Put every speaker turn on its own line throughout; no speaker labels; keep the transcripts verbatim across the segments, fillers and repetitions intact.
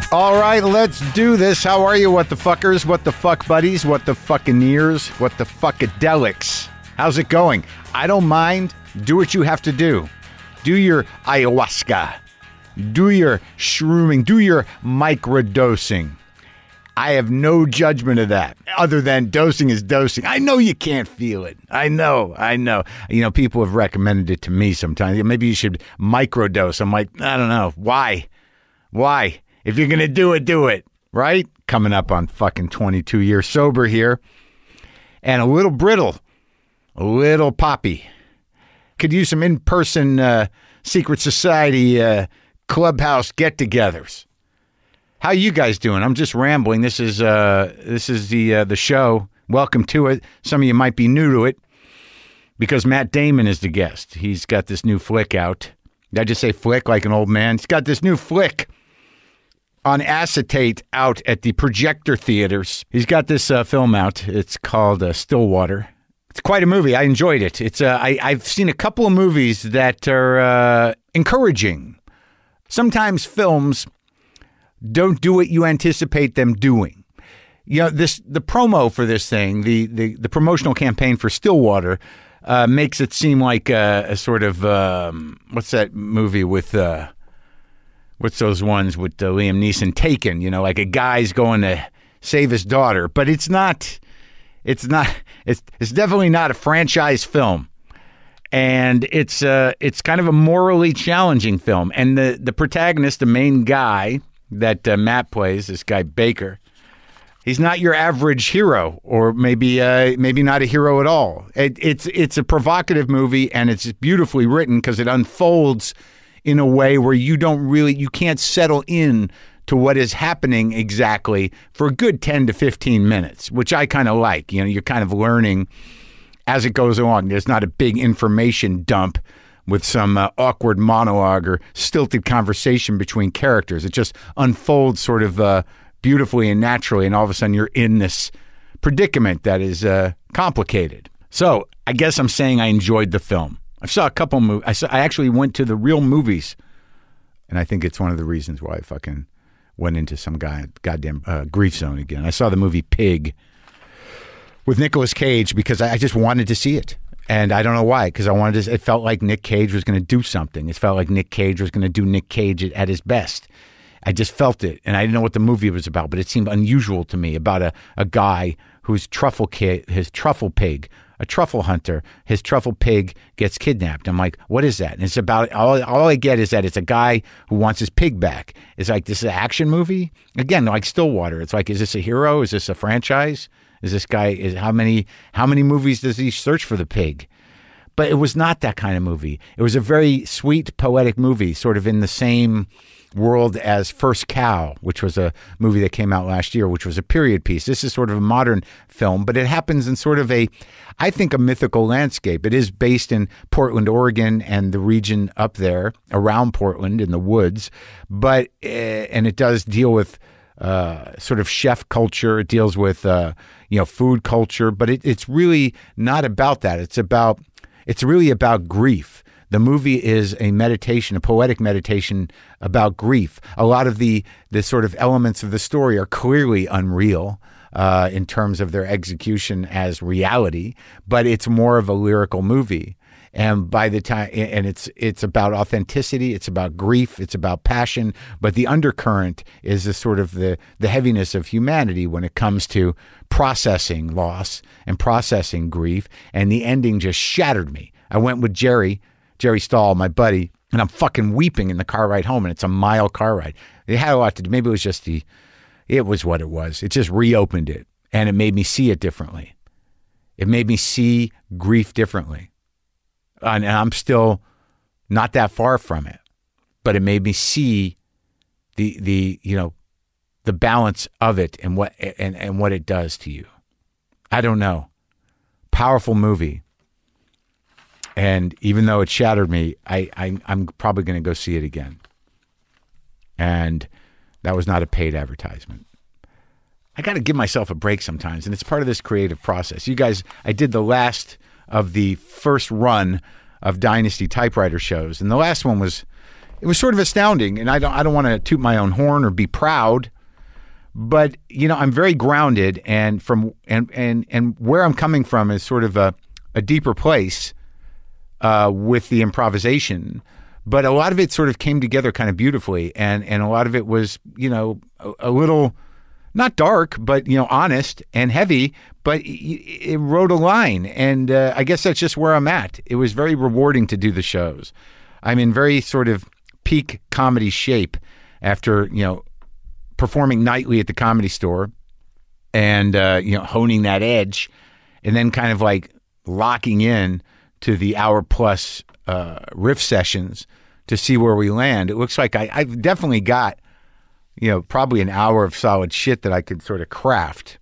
All right, let's do this. How are you, what the fuckers, what the fuck buddies, what the fucking ears, what the fuckadelics? How's it going? I don't mind. Do what you have to do. Do your ayahuasca. Do your shrooming. Do your microdosing. I have no judgment of that other than dosing is dosing. I know you can't feel it. I know. I know. You know, people have recommended it to me sometimes. Maybe you should microdose. I'm like, I don't know. Why? Why? If you're going to do it, do it. Right? Coming up on fucking twenty-two years sober here. And a little brittle. A little poppy. Could use some in-person uh, secret society uh, clubhouse get-togethers. How you guys doing? I'm just rambling. This is uh, this is the uh, the show. Welcome to it. Some of you might be new to it because Matt Damon is the guest. He's got this new flick out. Did I just say flick like an old man? He's got this new flick on acetate out at the projector theaters. He's got this uh, film out. It's called uh, Stillwater. It's quite a movie. I enjoyed it. It's uh, I, I've seen a couple of movies that are uh, encouraging. Sometimes films don't do what you anticipate them doing. You know, this the promo for this thing, the the, the promotional campaign for Stillwater, uh, makes it seem like a, a sort of um, what's that movie with uh, what's those ones with uh, Liam Neeson, Taken? You know, like a guy's going to save his daughter, but it's not. It's not. It's it's definitely not a franchise film, and it's uh it's kind of a morally challenging film. And the the protagonist, the main guy that uh, Matt plays, this guy Baker, he's not your average hero, or maybe uh, maybe not a hero at all. It, it's it's a provocative movie, and it's beautifully written because it unfolds in a way where you don't really you can't settle in to what is happening exactly for a good ten to fifteen minutes, which I kind of like. You know, you're kind of learning as it goes along. There's not a big information dump with some uh, awkward monologue or stilted conversation between characters. It just unfolds sort of uh, beautifully and naturally, and all of a sudden you're in this predicament that is uh, complicated. So I guess I'm saying I enjoyed the film. I saw a couple movies. I, saw, I actually went to the real movies, and I think it's one of the reasons why I fucking went into some guy goddamn uh, grief zone again. I saw the movie Pig with Nicolas Cage because I, I just wanted to see it. And I don't know why, because I wanted to, it felt like Nick Cage was going to do something. It felt like Nick Cage was going to do Nick Cage at, at his best. I just felt it. And I didn't know what the movie was about, but it seemed unusual to me about a, a guy whose truffle kid, his truffle pig, a truffle hunter, his truffle pig gets kidnapped. I'm like, what is that? And it's about, all, all I get is that it's a guy who wants his pig back. It's like, this is an action movie? Again, like Stillwater. It's like, is this a hero? Is this a franchise? Is this guy, is how many, how many movies does he search for the pig? But it was not that kind of movie. It was a very sweet, poetic movie, sort of in the same world as First Cow, which was a movie that came out last year, which was a period piece. This is sort of a modern film, but it happens in sort of a, I think, a mythical landscape. It is based in Portland, Oregon, and the region up there around Portland in the woods, but uh, and it does deal with uh, sort of chef culture. It deals with uh, you know food culture, but it, it's really not about that. It's about it's really about grief. The movie is a meditation, a poetic meditation about grief. A lot of the the sort of elements of the story are clearly unreal uh, in terms of their execution as reality, but it's more of a lyrical movie. And by the time, and it's it's about authenticity, it's about grief, it's about passion, but the undercurrent is the sort of the the heaviness of humanity when it comes to processing loss and processing grief. And the ending just shattered me. I went with Jerry. Jerry Stahl, my buddy, and I'm fucking weeping in the car ride home, and it's a mile car ride. It had a lot to do. Maybe it was just the, it was what it was. It just reopened it, and it made me see it differently. It made me see grief differently. And I'm still not that far from it, but it made me see the, the you know, the balance of it and what, and, and what it does to you. I don't know. Powerful movie. And even though it shattered me, I, I, I'm probably going to go see it again. And that was not a paid advertisement. I got to give myself a break sometimes, and it's part of this creative process. You guys, I did the last of the first run of Dynasty typewriter shows, and the last one was, it was sort of astounding. And I don't I don't want to toot my own horn or be proud, but you know, I'm very grounded, and from and and and where I'm coming from is sort of a a deeper place uh, with the improvisation. But a lot of it sort of came together kind of beautifully, and and a lot of it was, you know, a, a little not dark, but you know, honest and heavy. But it, it wrote a line, and uh, I guess that's just where I'm at. It was very rewarding to do the shows. I'm in very sort of peak comedy shape after, you know, performing nightly at the Comedy Store, and uh, you know, honing that edge, and then kind of like locking in to the hour plus uh, riff sessions to see where we land. It looks like I, I've definitely got, you know, probably an hour of solid shit that I could sort of craft.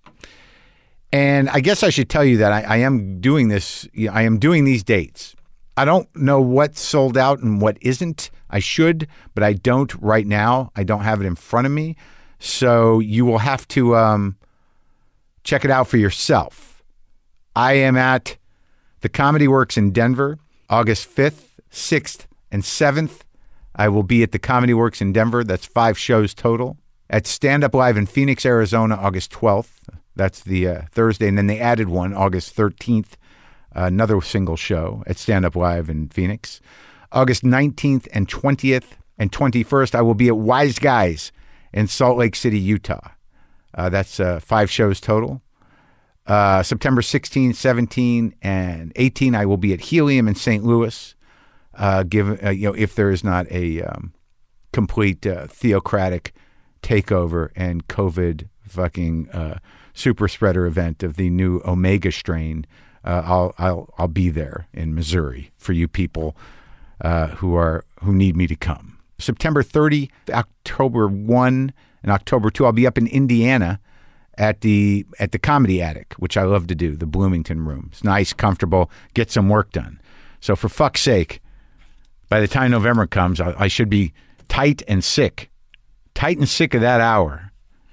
And I guess I should tell you that I, I am doing this, you know, I am doing these dates. I don't know what's sold out and what isn't. I should, but I don't right now. I don't have it in front of me. So you will have to um, check it out for yourself. I am at the Comedy Works in Denver, August fifth, sixth, and seventh. I will be at the Comedy Works in Denver. That's five shows total. At Stand Up Live in Phoenix, Arizona, August twelfth. That's the uh, Thursday. And then they added one, August thirteenth, uh, another single show at Stand Up Live in Phoenix. August nineteenth and twentieth and twenty-first, I will be at Wise Guys in Salt Lake City, Utah. Uh, that's uh, five shows total. Uh, September sixteenth, seventeenth, and eighteenth, I will be at Helium in Saint Louis. Uh, give uh, you know, if there is not a um, complete uh, theocratic takeover and COVID fucking uh, super spreader event of the new Omega strain, uh, I'll I'll I'll be there in Missouri for you people uh, who are who need me to come. September thirtieth, October first, and October second, I'll be up in Indiana at the at the Comedy Attic, which I love to do, the Bloomington Room. It's nice, comfortable, get some work done. So for fuck's sake, by the time November comes, I, I should be tight and sick. Tight and sick of that hour.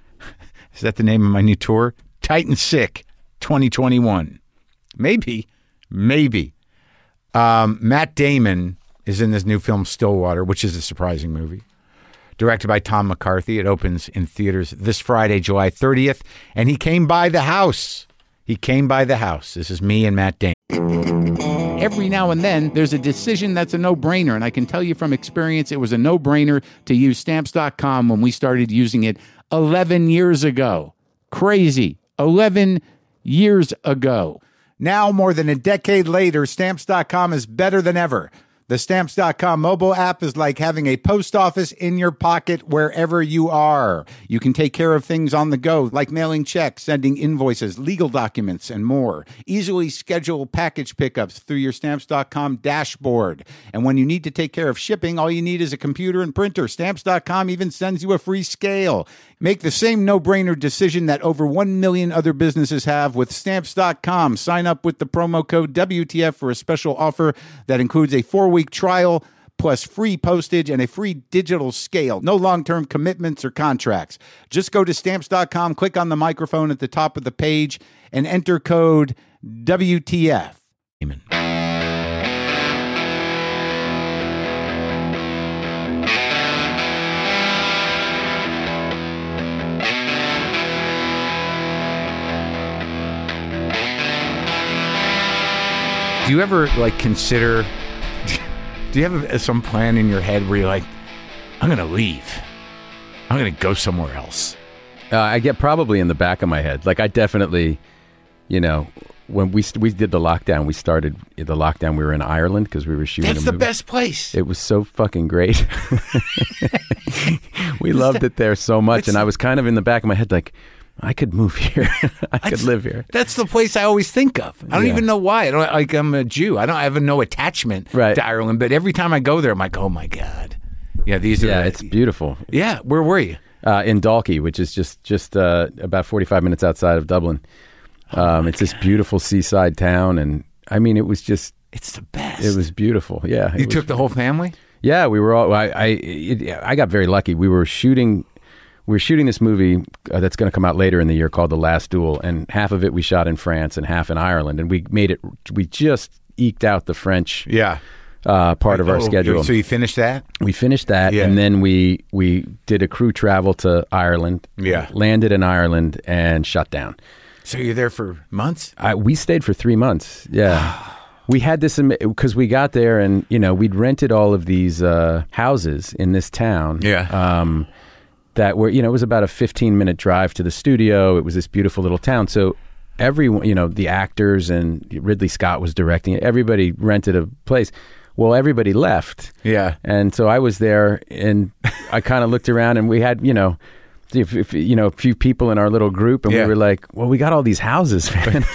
Is that the name of my new tour? Tight and Sick twenty twenty-one. Maybe. Maybe. Um, Matt Damon is in this new film Stillwater, which is a surprising movie. Directed by Tom McCarthy. It opens in theaters this Friday, July thirtieth. And he came by the house. He came by the house. This is me and Matt Damon. Every now and then, there's a decision that's a no-brainer, and I can tell you from experience, it was a no-brainer to use Stamps dot com when we started using it eleven years ago. Crazy. eleven years ago. Now, more than a decade later, Stamps dot com is better than ever. The Stamps dot com mobile app is like having a post office in your pocket wherever you are. You can take care of things on the go, like mailing checks, sending invoices, legal documents, and more. Easily schedule package pickups through your Stamps dot com dashboard. And when you need to take care of shipping, all you need is a computer and printer. Stamps dot com even sends you a free scale. Make the same no-brainer decision that over one million other businesses have with Stamps dot com. Sign up with the promo code W T F for a special offer that includes a four-week trial plus free postage and a free digital scale. No long-term commitments or contracts. Just go to Stamps dot com, click on the microphone at the top of the page, and enter code W T F. Amen. Do you ever, like, consider, do you have some plan in your head where you're like, I'm going to leave. I'm going to go somewhere else?
Uh, I get probably in the back of my head. Like, I definitely, you know, when we we did the lockdown, we started the lockdown, we were in Ireland because we were shooting
That's
a
the
movie.
best place.
It was so fucking great. We loved it there so much. And I was kind of in the back of my head like, I could move here. I could
That's,
live here.
That's the place I always think of. I don't
Yeah.
even know why. I don't like. I'm a Jew. I don't have no attachment
Right.
to Ireland. But every time I go there, I'm like, oh my god. Yeah, these are.
Yeah,
the-
it's beautiful.
Yeah, where were you?
Uh, in Dalkey, which is just just uh, about forty-five minutes outside of Dublin. Um, it's this beautiful seaside town, and I mean, it was just
It's the best.
it was beautiful. Yeah, it
You
was-
took the whole family?
Yeah, we were all. I I, it, I got very lucky. We were shooting. We were shooting this movie uh, that's going to come out later in the year called The Last Duel, and half of it we shot in France and half in Ireland, and we made it. We just eked out the French
Yeah.
uh, part of our
Oh,
schedule.
So you finished that?
We finished that,
Yeah.
and then we we did a crew travel to Ireland.
Yeah.
Landed in Ireland and shut down.
So you're there for months?
I, we stayed for three months. Yeah. We had this because we got there and, you know, we'd rented all of these uh, houses in this town.
Yeah.
Um, that were, you know, it was about a fifteen minute drive to the studio. It was this beautiful little town. So everyone, you know, the actors and Ridley Scott was directing it. Everybody rented a place. Well, everybody left.
Yeah.
And so I was there and I kind of looked around and we had, you know, If, if, you know, a few people in our little group, and
Yeah.
we were like, "Well, we got all these houses, man,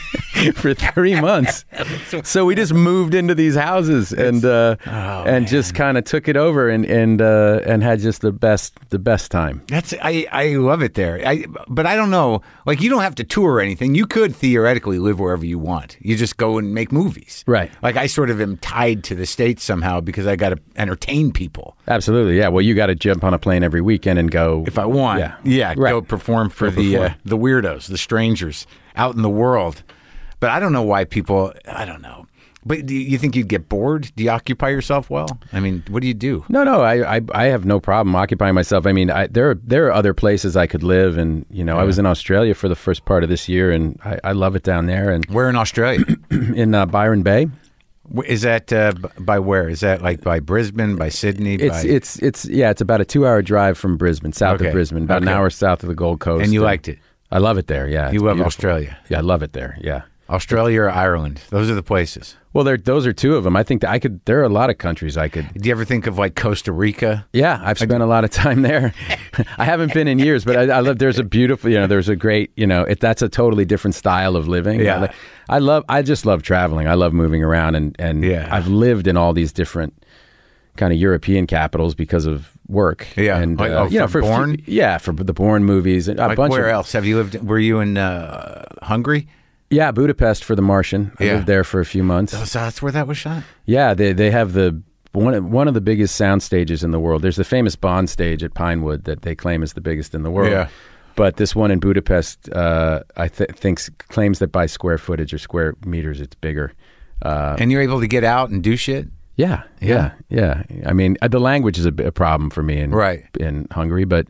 for three months." So we just moved into these houses and uh,
Oh,
and just kind of took it over and and uh, and had just the best the best time.
That's I, I love it there. I but I don't know. Like you don't have to tour or anything. You could theoretically live wherever you want. You just go and make movies.
Right.
Like I sort of am tied to the States somehow because I got to entertain people.
Absolutely, yeah. Well, you got to jump on a plane every weekend and go
If I want.
Yeah,
Yeah,
right.
go perform for
Go
the
perform.
Uh, the weirdos, the strangers out in the world. But I don't know why people, I don't know. But do you think you'd get bored? Do you occupy yourself well? I mean, what do you do?
No, no, I, I, I have no problem occupying myself. I mean, I, there are there are other places I could live, and you know, I was in Australia for the first part of this year, and I, I love it down there. And
Where in Australia?
in uh, Byron Bay,
Is that uh, b- by where? Is that like by Brisbane, by Sydney?
it's
by...
it's it's yeah, it's about a two hour drive from Brisbane, south
Okay.
of Brisbane, about
Okay.
an hour south of the Gold Coast.
And you liked it?
I love it there. Yeah,
You
it's
love
beautiful.
Australia?
Yeah, I love it there. Yeah.
Australia or Ireland? Those are the places.
Well, there those are two of them. I think that I could. There are a lot of countries I could.
Do you ever think of like Costa Rica?
Yeah, I've spent a lot of time there. I haven't been in years, but I, I love. There's a beautiful, you know, there's a great, you know, it, that's a totally different style of living.
Yeah.
I, li- I love. I just love traveling. I love moving around, and and
Yeah.
I've lived in all these different kind of European capitals because of work.
Yeah.
and
Like,
uh,
oh,
you know,
for
a few-
Bourne?
yeah, for the Bourne movies, and a
Like
bunch
where
of,
else have you lived? Were you in uh, Hungary?
Yeah, Budapest for The Martian. I
Yeah.
lived there for a few months.
Oh, so that's where that was shot?
Yeah, they they have the one of- one of the biggest sound stages in the world. There's the famous Bond stage at Pinewood that they claim is the biggest in the world.
Yeah.
But this one in Budapest, uh, I th- thinks claims that by square footage or square meters, it's bigger. Uh,
And you're able to get out and do shit?
yeah, yeah, yeah. I mean, uh, the language is a, b- a problem for me in
Right.
in Hungary, but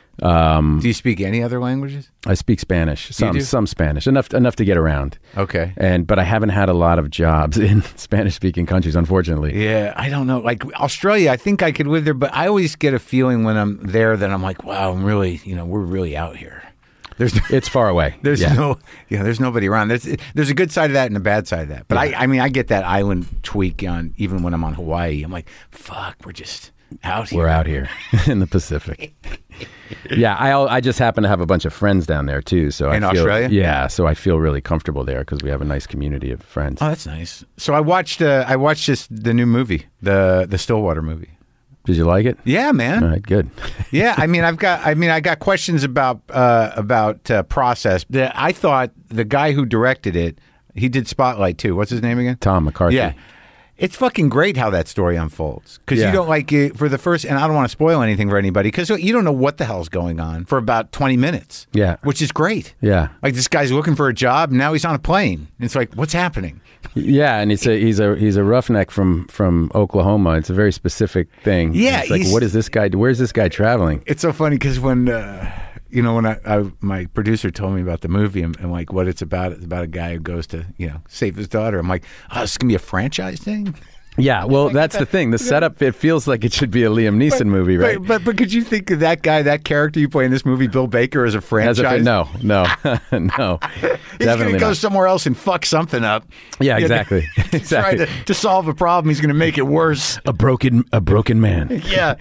um,
Do you speak any other languages?
I speak Spanish, some
do?
some Spanish, enough enough to get around.
Okay.
And but I haven't had a lot of jobs in Spanish speaking countries, unfortunately.
Yeah, I don't know. Like Australia, I think I could live there, but I always get a feeling when I'm there that I'm like, wow, I'm really, you know, we're really out here. There's
It's far away.
there's
yeah.
no yeah, there's nobody around. There's there's a good side of that and a bad side of that. But I I mean, I get that island tweak on even when I'm on Hawaii. I'm like, fuck, we're just out here.
We're out here in the Pacific. Yeah, I al- I just happen to have a bunch of friends down there too, so
In
I feel,
Australia?
Yeah, so I feel really comfortable there because we have a nice community of friends.
Oh, that's nice. So I watched uh, I watched just the new movie, the the Stillwater movie.
Did you like it?
Yeah, man.
All right, good.
Yeah, I mean, I've got, I mean, I got questions about uh, about uh, process. The, I thought the guy who directed it, he did Spotlight too. What's his name again?
Tom McCarthy.
Yeah, it's fucking great how that story unfolds because
Yeah.
you don't like it for the first, and I don't want to spoil anything for anybody because you don't know what the hell's going on for about twenty minutes.
Yeah.
which is great.
Yeah.
Like this guy's looking for a job, and now he's on a plane. It's like, what's happening?
Yeah, and it's a he's a he's a roughneck from from Oklahoma. It's a very specific thing.
Yeah,
it's like
he's-
what is this guy? Where's this guy traveling?
It's so funny because when uh, you know when I, I my producer told me about the movie and, and like what it's about, it's about a guy who goes to you know save his daughter. I'm like, oh, this is gonna be a franchise thing.
Yeah, well, that's the thing. The setup, it feels like it should be a Liam Neeson movie, right?
But, but but could you think of that guy, that character you play in this movie, Bill Baker, as a
As
franchise?
if, no, no, no.
He's
Definitely
gonna go
not.
somewhere else and fuck something up.
Yeah,
You know,
exactly.
Try
exactly.
to, to solve a problem, he's gonna make it worse.
A broken, a broken man.
Yeah.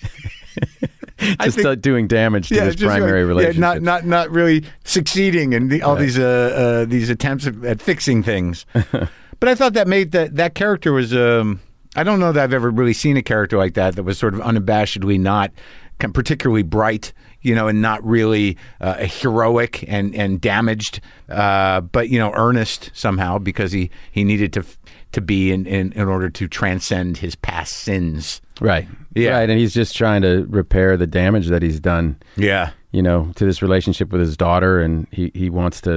I
Just
think-
uh, doing damage to his
just
primary
like-
relationship.
Yeah, not not not really succeeding in the, all these uh, uh, these attempts at, at fixing things. But I thought that made that that character was. Um, I don't know that I've ever really seen a character like that that was sort of unabashedly not particularly bright, you know, and not really uh, heroic and and damaged, uh, but you know, earnest somehow because he he needed to to be in in, in order to transcend his past sins.
Right.
Yeah.
Right. And he's just trying to repair the damage that he's done,
Yeah.
you know, to this relationship with his daughter. And he, he wants to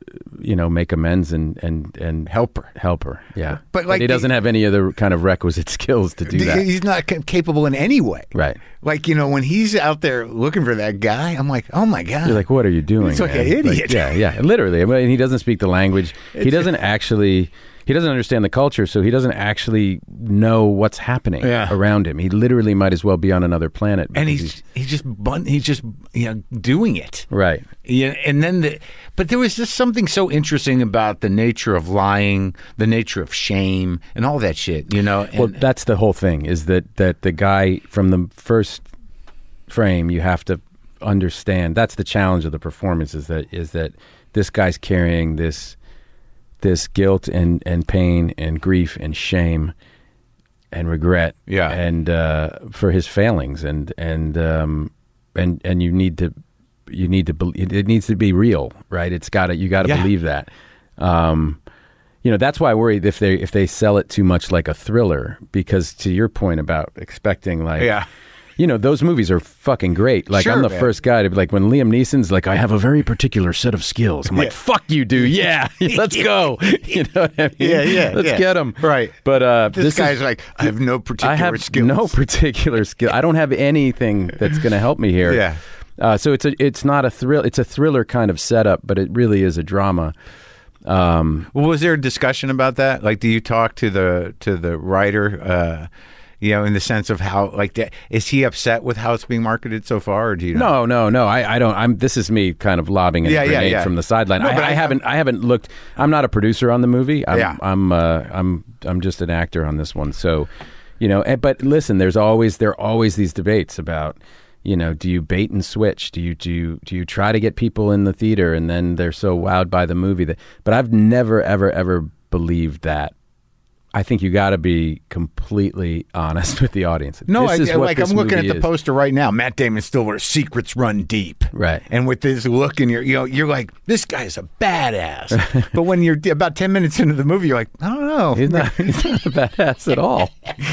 you know, make amends and and and
Help her.
help her. Yeah,
But, like,
he
the-
doesn't have any of the kind of requisite skills to do
The-
that.
He's not ca- capable in any way.
Right.
Like, you know, when he's out there looking for that guy, I'm like, oh my God.
You're like, what are you doing?
He's like
man?
an idiot.
yeah, yeah, literally. I mean, he doesn't speak the language. He doesn't actually. He doesn't understand the culture, so he doesn't actually know what's happening
Yeah.
around him. He literally might as well be on another planet.
and
because
he's he's just bun- he's just you know doing it.
right.
Yeah, and then the but there was just something so interesting about the nature of lying, the nature of shame, and all that shit. You know, and,
Well, that's the whole thing. Is that that the guy from the first frame, you have to understand. That's the challenge of the performance. Is that is that this guy's carrying this. this guilt and, and pain and grief and shame and regret
Yeah.
and uh, for his failings and and um, and and you need to you need to be, it needs to be real, right? It's got to you got to
Yeah.
believe that. Um, you know, that's why I worry if they if they sell it too much like a thriller, because to your point about expecting like
Yeah.
you know, those movies are fucking great. Like,
Sure,
I'm the
man.
first guy to be like, when Liam Neeson's like, I have a very particular set of skills. I'm like,
Yeah.
fuck you, dude. Yeah, let's go. You know what I mean?
Yeah, yeah,
Let's
yeah.
get him.
Right.
But uh,
this,
this
guy's
is,
like, I have no particular
I have
skills.
no particular skill. I don't have anything that's going to help me here.
Yeah.
Uh, so it's a it's not a thrill. It's a thriller kind of setup, but it really is a drama. Um,
Well, was there a discussion about that? Like, do you talk to the to the writer? Uh, you know, in the sense of how, like, that, is he upset with how it's being marketed so far, or do you? Know?
No, no, no. I, I don't. I'm. This is me kind of lobbing a
Yeah, yeah,
grenade
yeah.
from the sideline.
No,
I,
but
I,
I-
haven't. I haven't looked. I'm not a producer on the movie. I'm,
Yeah.
I'm. Uh, I'm. I'm just an actor on this one. So, you know. And, but listen, there's always there are always these debates about, you know, do you bait and switch? Do you do you, do you try to get people in the theater and then they're so wowed by the movie that? But I've never ever ever believed that. I think you got to be completely honest with the audience.
No,
This
I,
is what
like
this
I'm looking at
movie
the
is.
poster right now. Matt Damon still wears secrets run deep,
Right.
And with this look in your, you know, you're like, this guy's a badass. But when you're about ten minutes into the movie, you're like, I don't know.
He's not, he's not a badass at all.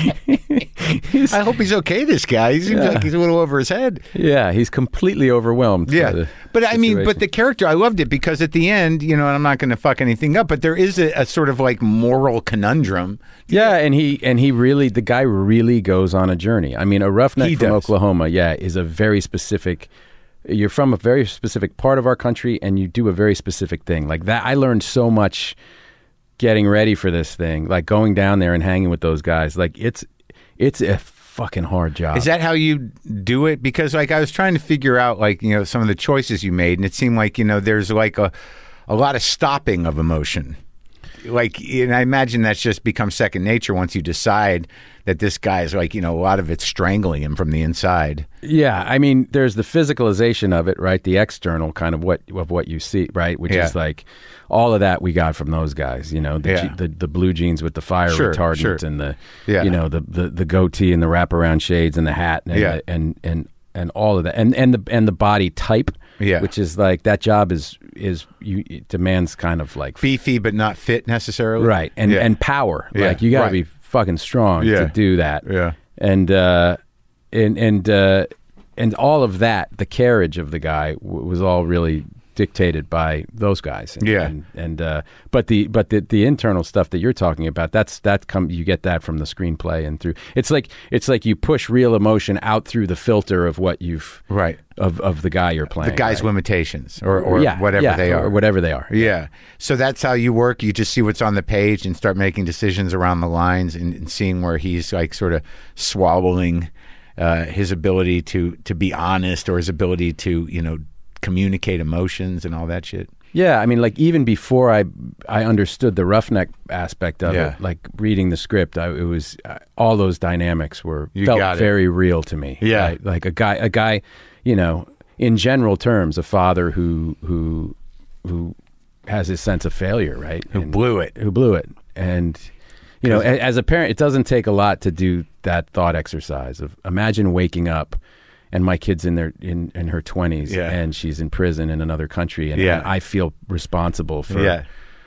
He's-
I hope he's okay. This guy, he seems
Yeah.
like he's a little over his head.
yeah, he's completely overwhelmed. by
Yeah,
the
but I mean, but
situation.
the character, I loved it because at the end, you know, and I'm not going to fuck anything up, but there is a, a sort of like moral conundrum.
yeah, and he and he really, the guy really goes on a journey. I mean, a roughneck
He
from
does.
Oklahoma, yeah, is a very specific. You're from a very specific part of our country, and you do a very specific thing like that. I learned so much getting ready for this thing, like going down there and hanging with those guys. Like it's it's a fucking hard job.
Is that how you do it? Because like I was trying to figure out like, you know, some of the choices you made, and it seemed like, you know, there's like a, a lot of stopping of emotion. Like, and I imagine that's just become second nature once you decide that this guy is like, you know, a lot of it's strangling him from the inside.
Yeah, I mean, there's the physicalization of it, right? The external kind of what of what you see, right? Which
Yeah.
is like all of that we got from those guys, you know, the
Yeah.
je- the, the blue jeans with the fire
Sure,
retardant
sure.
and the
Yeah.
you know the, the the goatee and the wraparound shades and the hat and
Yeah.
the, and and and all of that and and the and the body type,
Yeah.
which is like that job is is you it demands kind of like
Beefy, but not fit necessarily.
right and
Yeah.
and power,
Yeah,
like you got to
right.
be fucking strong
Yeah.
to do that.
Yeah.
And uh, and and uh, and all of that, the carriage of the guy w- was all really dictated by those guys. And,
Yeah.
And, and uh, but the but the, the internal stuff that you're talking about, that's that come you get that from the screenplay and through. It's like it's like you push real emotion out through the filter of what you've
Right.
of of the guy you're playing.
The guy's
right?
limitations or, or
yeah,
whatever
yeah,
they are.
or whatever they are.
Yeah. So that's how you work. You just see what's on the page and start making decisions around the lines and, and seeing where he's like sort of swallowing uh, his ability to to be honest or his ability to, you know, communicate emotions and all that shit.
Yeah, I mean, like even before I I understood the roughneck aspect of
Yeah.
it, like reading the script, I, it was uh, all those dynamics were
You
felt
got it.
very real to me.
Yeah.
right? Like a guy, a guy, you know, in general terms, a father who who who has his sense of failure, right?
Who
And-
blew it.
who blew it, and you know, a- as a parent, it doesn't take a lot to do that thought exercise of imagine waking up. And my kid's in their in, in her twenties,
Yeah.
and she's in prison in another country, and,
Yeah.
and I feel responsible for
Yeah.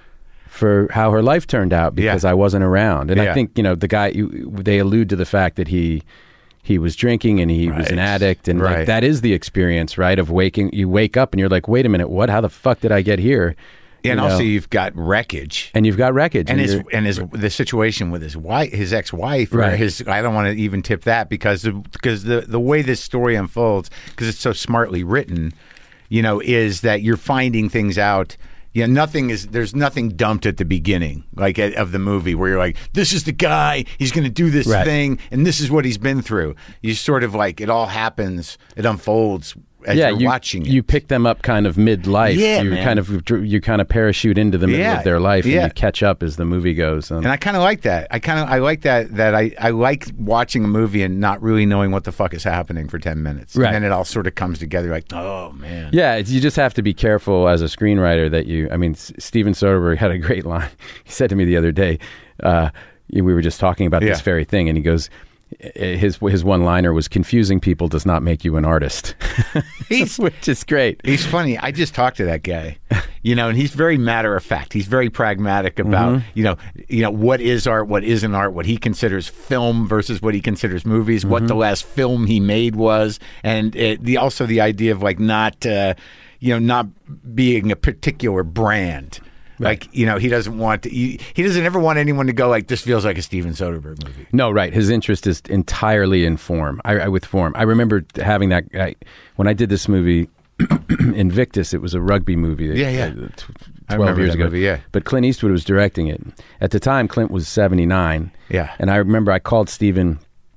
for how her life turned out because
Yeah.
I wasn't around. And
Yeah.
I think you know the guy. You, they allude to the fact that he he was drinking and he was an
Right.
addict, and
Right.
like, that is the experience, right? Of waking, you wake up and you're like, wait a minute, what? How the fuck did I get here?
And
you
also,
know?
you've got Wreckage,
and you've got Wreckage,
and his
you're-
and his the situation with his wife, his ex-wife, or
Right.
his. I don't want to even tip that because the, because the the way this story unfolds, because it's so smartly written, you know, is that you're finding things out. Yeah, nothing is. There's nothing dumped at the beginning, like of the movie, where you're like, "This is the guy. He's going to do this
Right.
thing, and this is what he's been through." You sort of like it all happens. It unfolds as
yeah,
you're
you,
watching it.
you pick them up kind of mid-life.
Yeah,
you
man.
kind of you kind of parachute into the middle
Yeah,
of their life,
yeah.
and you catch up as the movie goes. Um,
And I kind of like that. I kind of I like that. That I, I like watching a movie and not really knowing what the fuck is happening for ten minutes,
Right.
and then it all sort of comes together. Like, oh man,
yeah, it's, you just have to be careful as a screenwriter that you. I mean, S- Steven Soderbergh had a great line. He said to me the other day, uh, we were just talking about this
Yeah.
very thing, and he goes. His his one liner was confusing people does not make you an artist,
He's-
which is great.
He's funny. I just talked to that guy, you know, and he's very matter of fact. He's very pragmatic about,
Mm-hmm.
you know, you know what is art, what isn't art, what he considers film versus what he considers movies, what
Mm-hmm.
the last film he made was, and it, the also the idea of like not, uh, you know, not being a particular brand. Like, you know, he doesn't want to, he, he doesn't ever want anyone to go like, this feels like a Steven Soderbergh movie.
No, right. His interest is entirely in form. I, I with form. I remember having that I, when I did this movie, Invictus. It was a rugby movie.
Yeah, yeah.
uh, t-
I
Twelve
remember
years
that
ago.
movie, yeah.
But Clint Eastwood was directing it. At the time, Clint was seventy-nine.
Yeah.
And I remember I called Steven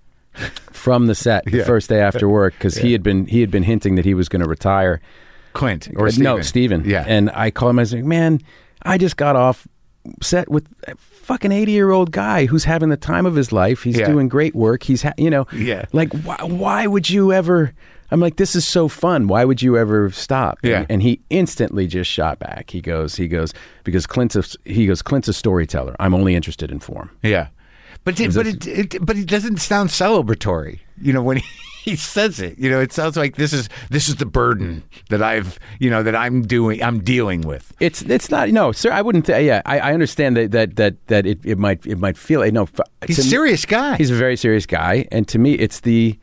from the set the
Yeah.
first day after work because he had been he had been hinting that he was going to retire.
Clint or
Uh,
Steven?
No, Steven.
Yeah.
And I called him. I was like, man, I just got off set with a fucking eighty-year-old guy who's having the time of his life. He's
Yeah.
doing great work. He's, ha- you know,
Yeah.
like, why, why would you ever? I'm like, this is so fun. Why would you ever stop?
Yeah.
And, and he instantly just shot back. He goes, he goes, because Clint's a, he goes, Clint's a storyteller. I'm only interested in form.
Yeah, but it, but it, it but it doesn't sound celebratory. You know, when he, he says it, you know, it sounds like this is this is the burden that I've you know that I'm doing I'm dealing with.
It's it's not no sir. I wouldn't. Th- yeah, I, I understand that that that that it, it might it might feel no. f-
He's
to
a
me-
serious guy.
He's a very serious guy, and to me, it's the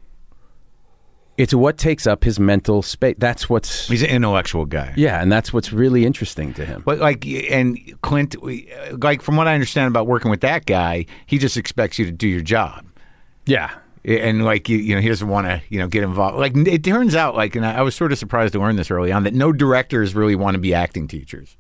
it's what takes up his mental space. That's what's
He's an intellectual guy.
yeah, and that's what's really interesting to him.
But like, and Clint, like from what I understand about working with that guy, he just expects you to do your job.
Yeah,
And like you, you know, he doesn't want to, you know, get involved. Like it turns out, like, and I, I was sort of surprised to learn this early on that no directors really want to be acting teachers.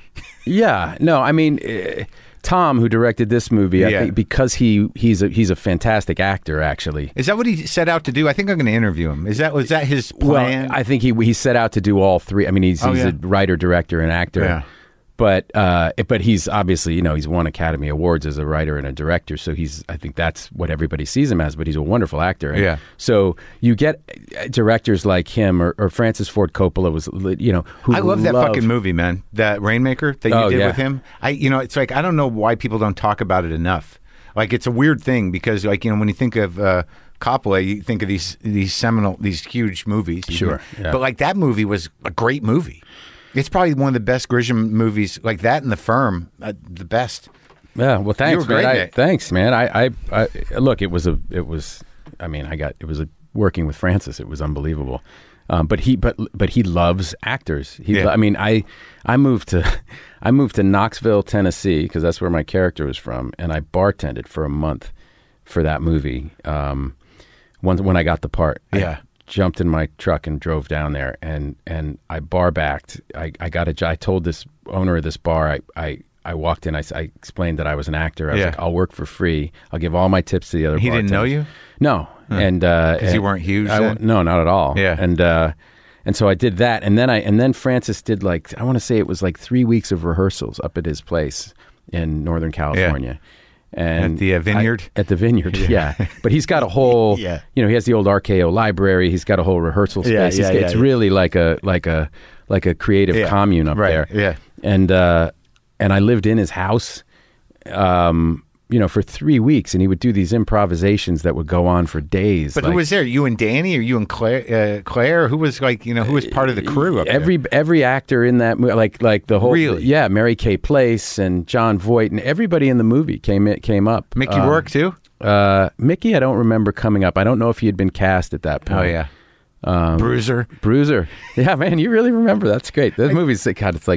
yeah. No, I mean. Uh, Tom, who directed this movie, I
Yeah.
think because he he's a he's a fantastic actor. Actually,
Is that what he set out to do? I think I'm going to interview him. Is that was that his plan?
well, I think he he set out to do all three. I mean, he's
Oh,
he's
yeah.
a writer, director, and actor.
Yeah.
But uh, but he's obviously, you know, he's won Academy Awards as a writer and a director. So he's, I think that's what everybody sees him as. But he's a wonderful actor. And
Yeah.
So you get directors like him, or, or Francis Ford Coppola was, you know, who
I love that fucking movie, man. That Rainmaker that you
Oh,
did
yeah.
with him. I, you know, it's like I don't know why people don't talk about it enough. Like it's a weird thing because, like, you know, when you think of uh, Coppola, you think of these these seminal, these huge movies. you
Sure,
know?
yeah.
But like that movie was a great movie. It's probably one of the best Grisham movies, like that and The Firm, uh, the best.
Yeah, well, thanks,
were great,
man. I,
Nick.
thanks, man. I, I, I, look, it was a, it was. I mean, I got it was a working with Francis. It was unbelievable. Um, but he, but but he loves actors. He,
Yeah.
I mean, I, I moved to, I moved to Knoxville, Tennessee, because that's where my character was from, and I bartended for a month for that movie. Um, once when I got the part,
Yeah.
I jumped in my truck and drove down there, and and I bar backed. I, I got a. jo- I told this owner of this bar, I. I I walked in. I, s- I explained that I was an actor. I was
Yeah.
like, "I'll work for free. I'll give all my tips to the other."
He didn't know
bartenders."
you?
No, and uh,
'Cause you
and
weren't huge
I
then?
w- no, not at all.
Yeah.
and uh, and so I did that, and then I and then Francis did like I want to say it was like three weeks of rehearsals up at his place in Northern California. And
At the, uh, Vineyard?
I- at the Vineyard, yeah. But he's got a whole,
Yeah.
you know, he has the old R K O library. He's got a whole rehearsal space.
Yeah,
He's
yeah,
got-
yeah,
it's
yeah.
really like a like a like a creative
Yeah,
commune up
right,
there.
yeah.
And uh, and I lived in his house, um, you know, for three weeks, and he would do these improvisations that would go on for days.
But
like-
who was there? You and Danny, or you and Claire? Uh, Claire? Who was like, you know, who was part of the crew up
every
there?
every actor in that movie, like like the whole,
Really?
yeah, Mary Kay Place and John Voight and everybody in the movie came in, came up.
Mickey
Um,
Rourke too.
Uh, Mickey, I don't remember coming up. I don't know if he had been cast at that point.
Oh yeah,
Um,
Bruiser.
Bruiser. Yeah, man, you really remember. That's great. That movie's, God, it's like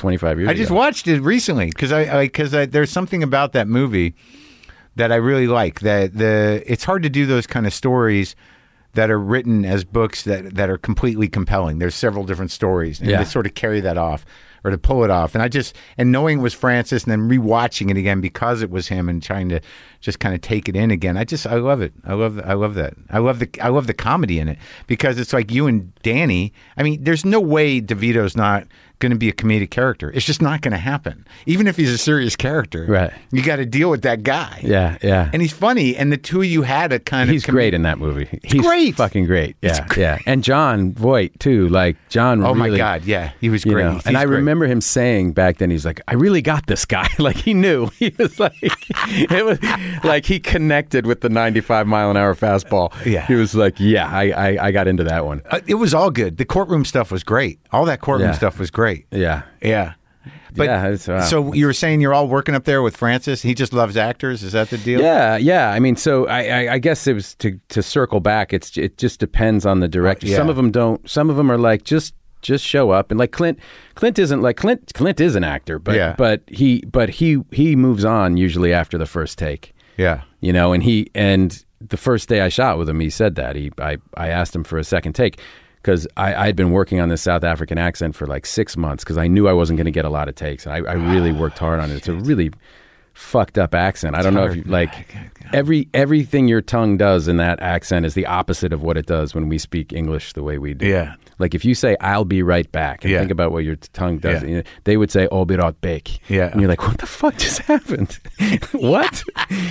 twenty-five years
I just
ago.
watched it recently because I because I, I, there's something about that movie that I really like. That the it's hard to do those kind of stories that are written as books that, that are completely compelling. There's several different stories, and
Yeah.
to sort of carry that off or to pull it off. And I just and knowing it was Francis, and then rewatching it again because it was him, and trying to just kind of take it in again. I just I love it. I love I love that. I love the I love the comedy in it because it's like you and Danny. I mean, there's no way DeVito's not going to be a comedic character. It's just not going to happen. Even if he's a serious character,
Right.
you got to deal with that guy.
Yeah, yeah.
And he's funny, and the two of you had a kind
He's
of com-
great in that movie. He's
great.
fucking great.
It's
Yeah,
great.
yeah. And John Voight too. Like John.
Oh
really,
my God, yeah, he was
you
great.
know,
He's
and I
great.
remember him saying back then, he's like, I really got this guy. Like he knew. He was like, it was like he connected with the ninety-five mile an hour fastball.
Yeah.
He was like, yeah, I, I, I got into that one.
Uh, it was all good. The courtroom stuff was great. All that courtroom
Yeah.
stuff was great.
Yeah.
Yeah. But
Yeah, it's, wow.
so you were saying you're all working up there with Francis. He just loves actors. Is that the deal?
Yeah, yeah. I mean, so I, I, I guess it was to to circle back. It's it just depends on the director.
Yeah.
Some of them don't. Some of them are like just just show up and like Clint. Clint isn't like Clint. Clint is an actor, but
Yeah.
but he but he he moves on usually after the first take.
Yeah.
You know, and he and the first day I shot with him, he said that he I I asked him for a second take. Because I I'd been working on this South African accent for like six months because I knew I wasn't going to get a lot of takes, and I, I really worked hard on it. It's a really fucked up accent. I don't know if you like every everything your tongue does in that accent is the opposite of what it does when we speak English the way we do.
Yeah.
Like if you say "I'll be right back" and
Yeah.
think about what your tongue does,
Yeah.
you know, they would say "I'll be right back."
Yeah.
and you're like, "What the fuck just happened? What?"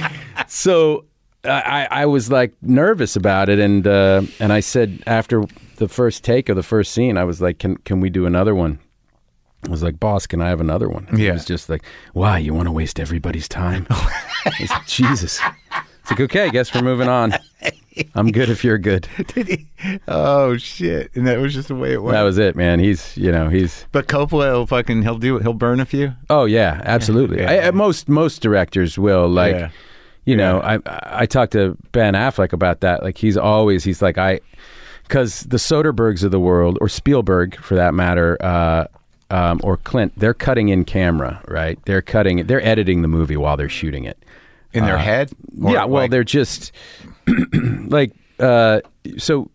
So I, I was like nervous about it, and uh, and I said after the first take of the first scene, I was like, "Can can we do another one?" I was like, "Boss, can I have another one?" And
Yeah.
He was just like, "Why? You want to waste everybody's time?" I was like, Jesus. It's like, okay, guess we're moving on. I'm good if you're good.
Did he? Oh shit! And that was just the way it went.
That was it, man. He's, you know, he's.
But Coppola will fucking he'll do it. He'll burn a few.
Oh yeah, absolutely.
Yeah.
I, I- most most directors will like.
Yeah.
You know, I I talked to Ben Affleck about that. Like he's always he's like I, because the Soderberghs of the world, or Spielberg for that matter, uh, um, or Clint, they're cutting in camera, right? They're cutting it. They're editing the movie while they're shooting it.
In their
Uh,
head? Or
yeah, well,
like-
they're just like uh, so.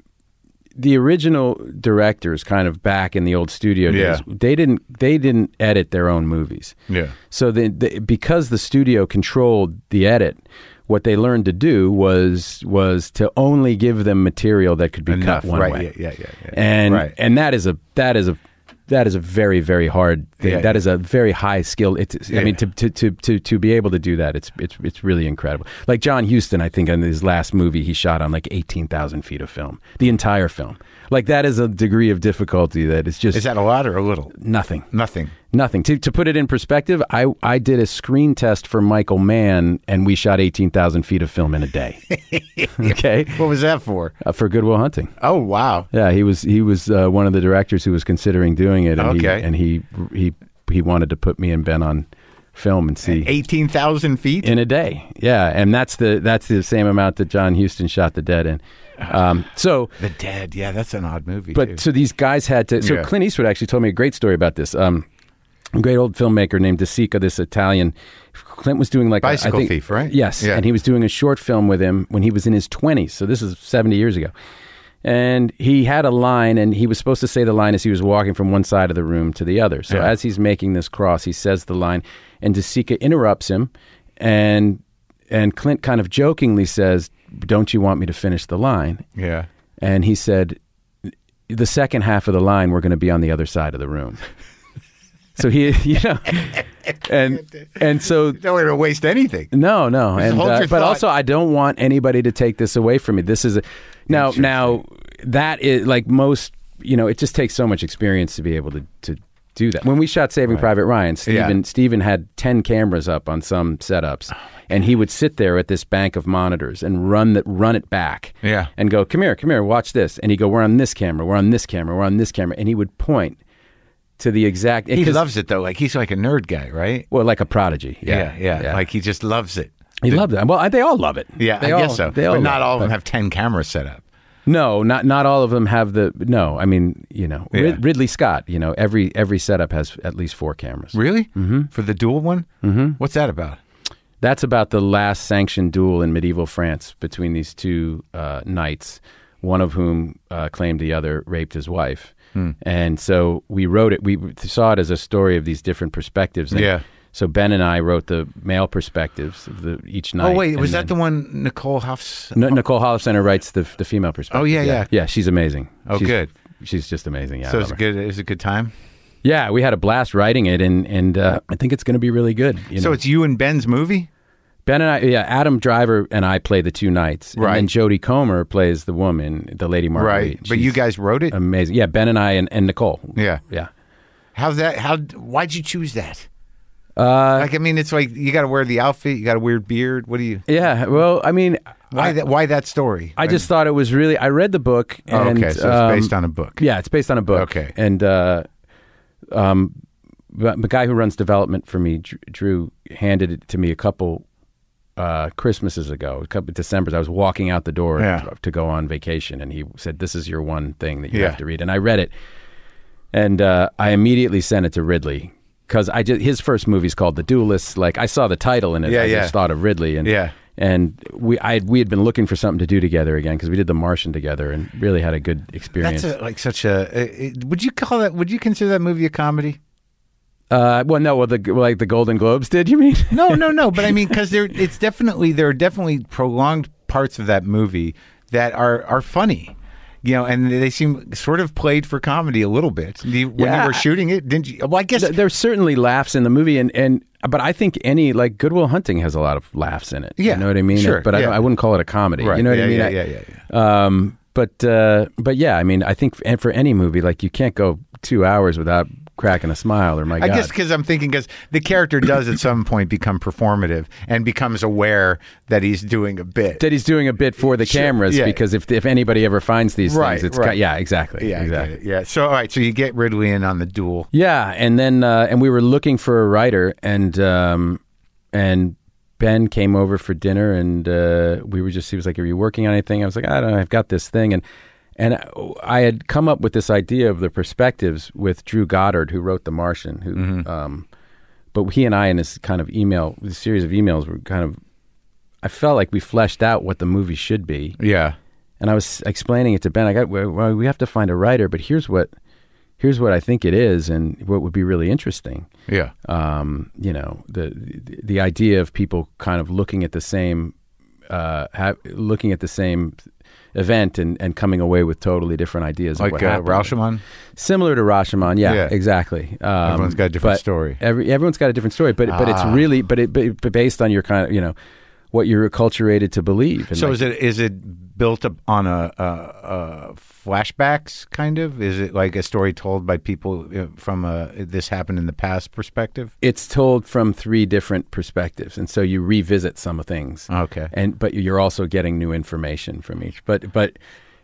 The original directors, kind of back in the old studio days,
Yeah.
they didn't they didn't edit their own movies.
Yeah.
So the, the, because the studio controlled the edit, what they learned to do was was to only give them material that could be
Enough.
cut one
Right.
way.
Yeah. Yeah. Yeah. yeah.
And
right.
and that is a that is a that is a very very hard thing.
Yeah,
that
yeah.
is a very high skill. It's I
Yeah.
mean to, to to to to be able to do that, it's it's it's really incredible. Like John Huston, I think on his last movie, he shot on like eighteen thousand feet of film, the entire film. Like that is a degree of difficulty that is just
Is that a lot or a little?
nothing.
Nothing.
Nothing. To to put it in perspective, I, I did a screen test for Michael Mann, and we shot eighteen thousand feet of film in a day. Okay,
What was that for?
uh, for Good Will Hunting.
Oh wow.
Yeah, he was he was uh, one of the directors who was considering doing it, and
Okay.
he and he he he wanted to put me and Ben on film and see
Eighteen thousand feet.
in a day. Yeah, and that's the that's the same amount that John Huston shot The Dead in. Um, so.
The Dead. Yeah, that's an odd movie.
But
too.
so these guys had to. So
Yeah.
Clint Eastwood actually told me a great story about this. Um, a great old filmmaker named De Sica, this Italian. Clint was doing like a- I
Bicycle
think-
Thief, right?
Yes,
Yeah.
and he was doing a short film with him when he was in his twenties. So this is seventy years ago. And he had a line, and he was supposed to say the line as he was walking from one side of the room to the other. So
Yeah.
as he's making this cross, he says the line, and De Sica interrupts him, and and Clint kind of jokingly says, "Don't you want me to finish the line?"
yeah.
And he said, the second half of the line, we're going to be on the other side of the room. So he, you know, and and so
Don't want to waste anything.
no, no, and
hold
uh,
your
but
thought.
also I don't want anybody to take this away from me. This is a now
Interesting.
now that is like most, you know, it just takes so much experience to be able to to do that. When we shot Saving Private Ryan, Stephen
Yeah.
Stephen had ten cameras up on some setups, and he would sit there at this bank of monitors and run that run it back,
Yeah.
and go, "Come here, come here, watch this," and he'd go, "We're on this camera, we're on this camera, we're on this camera," and he would point to the exact.
He
'cause-
loves it though. Like he's like a nerd guy, right?
well, like a prodigy.
Yeah,
Yeah,
yeah. Like he just loves it.
he loved it. Well, they all love it.
Yeah,
they
I
all,
guess so.
They all
But not
love
all
it,
of them have ten cameras set up.
No, not not all of them have the. No, I mean, you know,
Yeah.
Rid- Ridley Scott. You know, every every setup has at least four cameras.
Really? Mm-hmm. For the duel one?
Mm-hmm.
What's that about?
That's about the last sanctioned duel in medieval France between these two uh, knights, one of whom uh, claimed the other raped his wife. Hmm. And so we wrote it. We saw it as a story of these different perspectives. And
Yeah.
So Ben and I wrote the male perspectives of the, each night.
Oh, wait. Was
and
that the one Nicole Huff's?
N- Nicole Holofcener writes the the female perspective.
Oh, yeah, yeah.
Yeah, she's amazing.
Oh,
she's,
good.
She's just amazing. Yeah,
So
I
it's
love
a
her.
good. It was a good time.
Yeah, we had a blast writing it, and and uh, I think it's going to be really good. You
So
know?
it's you and Ben's movie?
Ben and I, yeah, Adam Driver and I play the two knights.
Right.
And then Jodie Comer plays the woman, the Lady Marguerite.
Right. But you
She's
guys wrote it?
amazing. Yeah, Ben and I and, and Nicole.
Yeah.
Yeah.
How's that? How? Why'd you choose that?
Uh,
Like, I mean, it's like you got to wear the outfit. You got a weird beard. What do you?
yeah. Well, I mean,
Why
I,
that? Why that story?
I just thought it was really. I read the book.
Oh,
And,
okay, so it's
um,
based on a book.
Yeah, it's based on a book.
Okay.
And uh, um, the the guy who runs development for me, Dr- Drew, handed it to me a couple uh, Christmases ago, a couple Decembers. I was walking out the door
Yeah.
to, to go on vacation, and he said, "This is your one thing that you
Yeah.
have to read." And I read it, and uh, I immediately sent it to Ridley because I just his first movie's called The Duelists. Like I saw the title in it,
Yeah,
I
yeah.
just thought of Ridley, and
Yeah.
and we I we had been looking for something to do together again because we did The Martian together and really had a good experience.
That's a, like such a. It, would you call that? Would you consider that movie a comedy?
Uh, well, no, well, the like the Golden Globes did. You mean?
No, no, no. But I mean, because there, it's definitely there are definitely prolonged parts of that movie that are are funny, you know, and they seem sort of played for comedy a little bit. Do you, when
Yeah.
you were shooting it, didn't you? Well, I guess
Th- There's certainly laughs in the movie, and, and but I think any like Good Will Hunting has a lot of laughs in it.
Yeah,
You know what I mean?
sure,
But I,
yeah.
don't- I wouldn't call it a comedy.
Right,
You know what
yeah,
I mean?
yeah,
I-
yeah, yeah, yeah.
Um, but uh, but yeah, I mean, I think and for any movie, like you can't go two hours without cracking a smile. Or my
I
God,
guess because I'm thinking because the character does at some point become performative and becomes aware that he's doing a bit.
that he's doing a bit for the
Sure,
cameras
yeah.
because if if anybody ever finds these
Right,
things, it's
right.
ki- yeah, exactly,
Yeah, I get
exactly.
it. Yeah. So all right, so you get Ridley in on the duel.
Yeah, and then uh, and we were looking for a writer, and um, and Ben came over for dinner, and uh, we were just he was like, "Are you working on anything?" I was like, "I don't know, I've got this thing," and and I had come up with this idea of the perspectives with Drew Goddard, who wrote The Martian, who,
Mm-hmm.
um, but he and I in this kind of email, this series of emails, were kind of, I felt like we fleshed out what the movie should be.
Yeah.
And I was explaining it to Ben. I got, well, we have to find a writer, but here's what, here's what I think it is, and what would be really interesting.
Yeah.
Um, you know, the, the the idea of people kind of looking at the same, uh, ha- looking at the same event and, and coming away with totally different ideas. of
Like
what
uh,
happened.
Rashomon.
Similar to Rashomon, yeah,
Yeah.
exactly. Um,
Everyone's got a different
but
story.
Every everyone's got a different story, but but it's
Ah.
really but it but, but based on your kind of you know what you're acculturated to believe. And
So
like,
is it is it built up on a, a, a flashbacks kind of? Is it like a story told by people uh, from a this happened in the past perspective?
it's told from three different perspectives, and so you revisit some of things.
Okay.
And but you're also getting new information from each. But but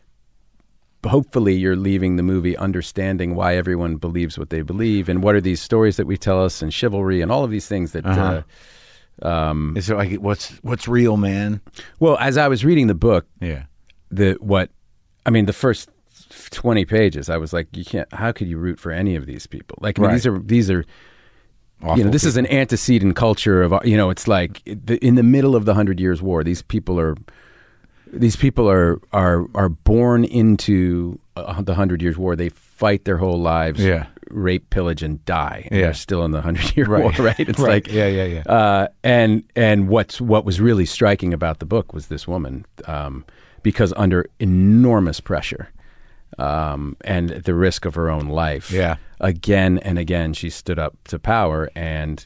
hopefully you're leaving the movie understanding why everyone believes what they believe, and what are these stories that we tell us, and chivalry, and all of these things that.
Uh-huh.
Uh, um,
Is it like what's what's real, man?
well, as I was reading the book,
Yeah.
the what, I mean, the first twenty pages, I was like, you can't. How could you root for any of these people? Like, I mean,
Right.
these are these are.
Awful
you know, this is an antecedent culture of, you know, it's like the, in the middle of the Hundred Years' War, these people are, these people are are are born into uh, the Hundred Years' War. They fight their whole lives,
Yeah.
rape, pillage, and die. And
Yeah.
they're still in the Hundred Year
Right.
War, right? It's
Right.
like,
Yeah, yeah, yeah.
Uh, and and what's what was really striking about the book was this woman, um, because under enormous pressure. Um, and at the risk of her own life,
Yeah.
again and again, she stood up to power and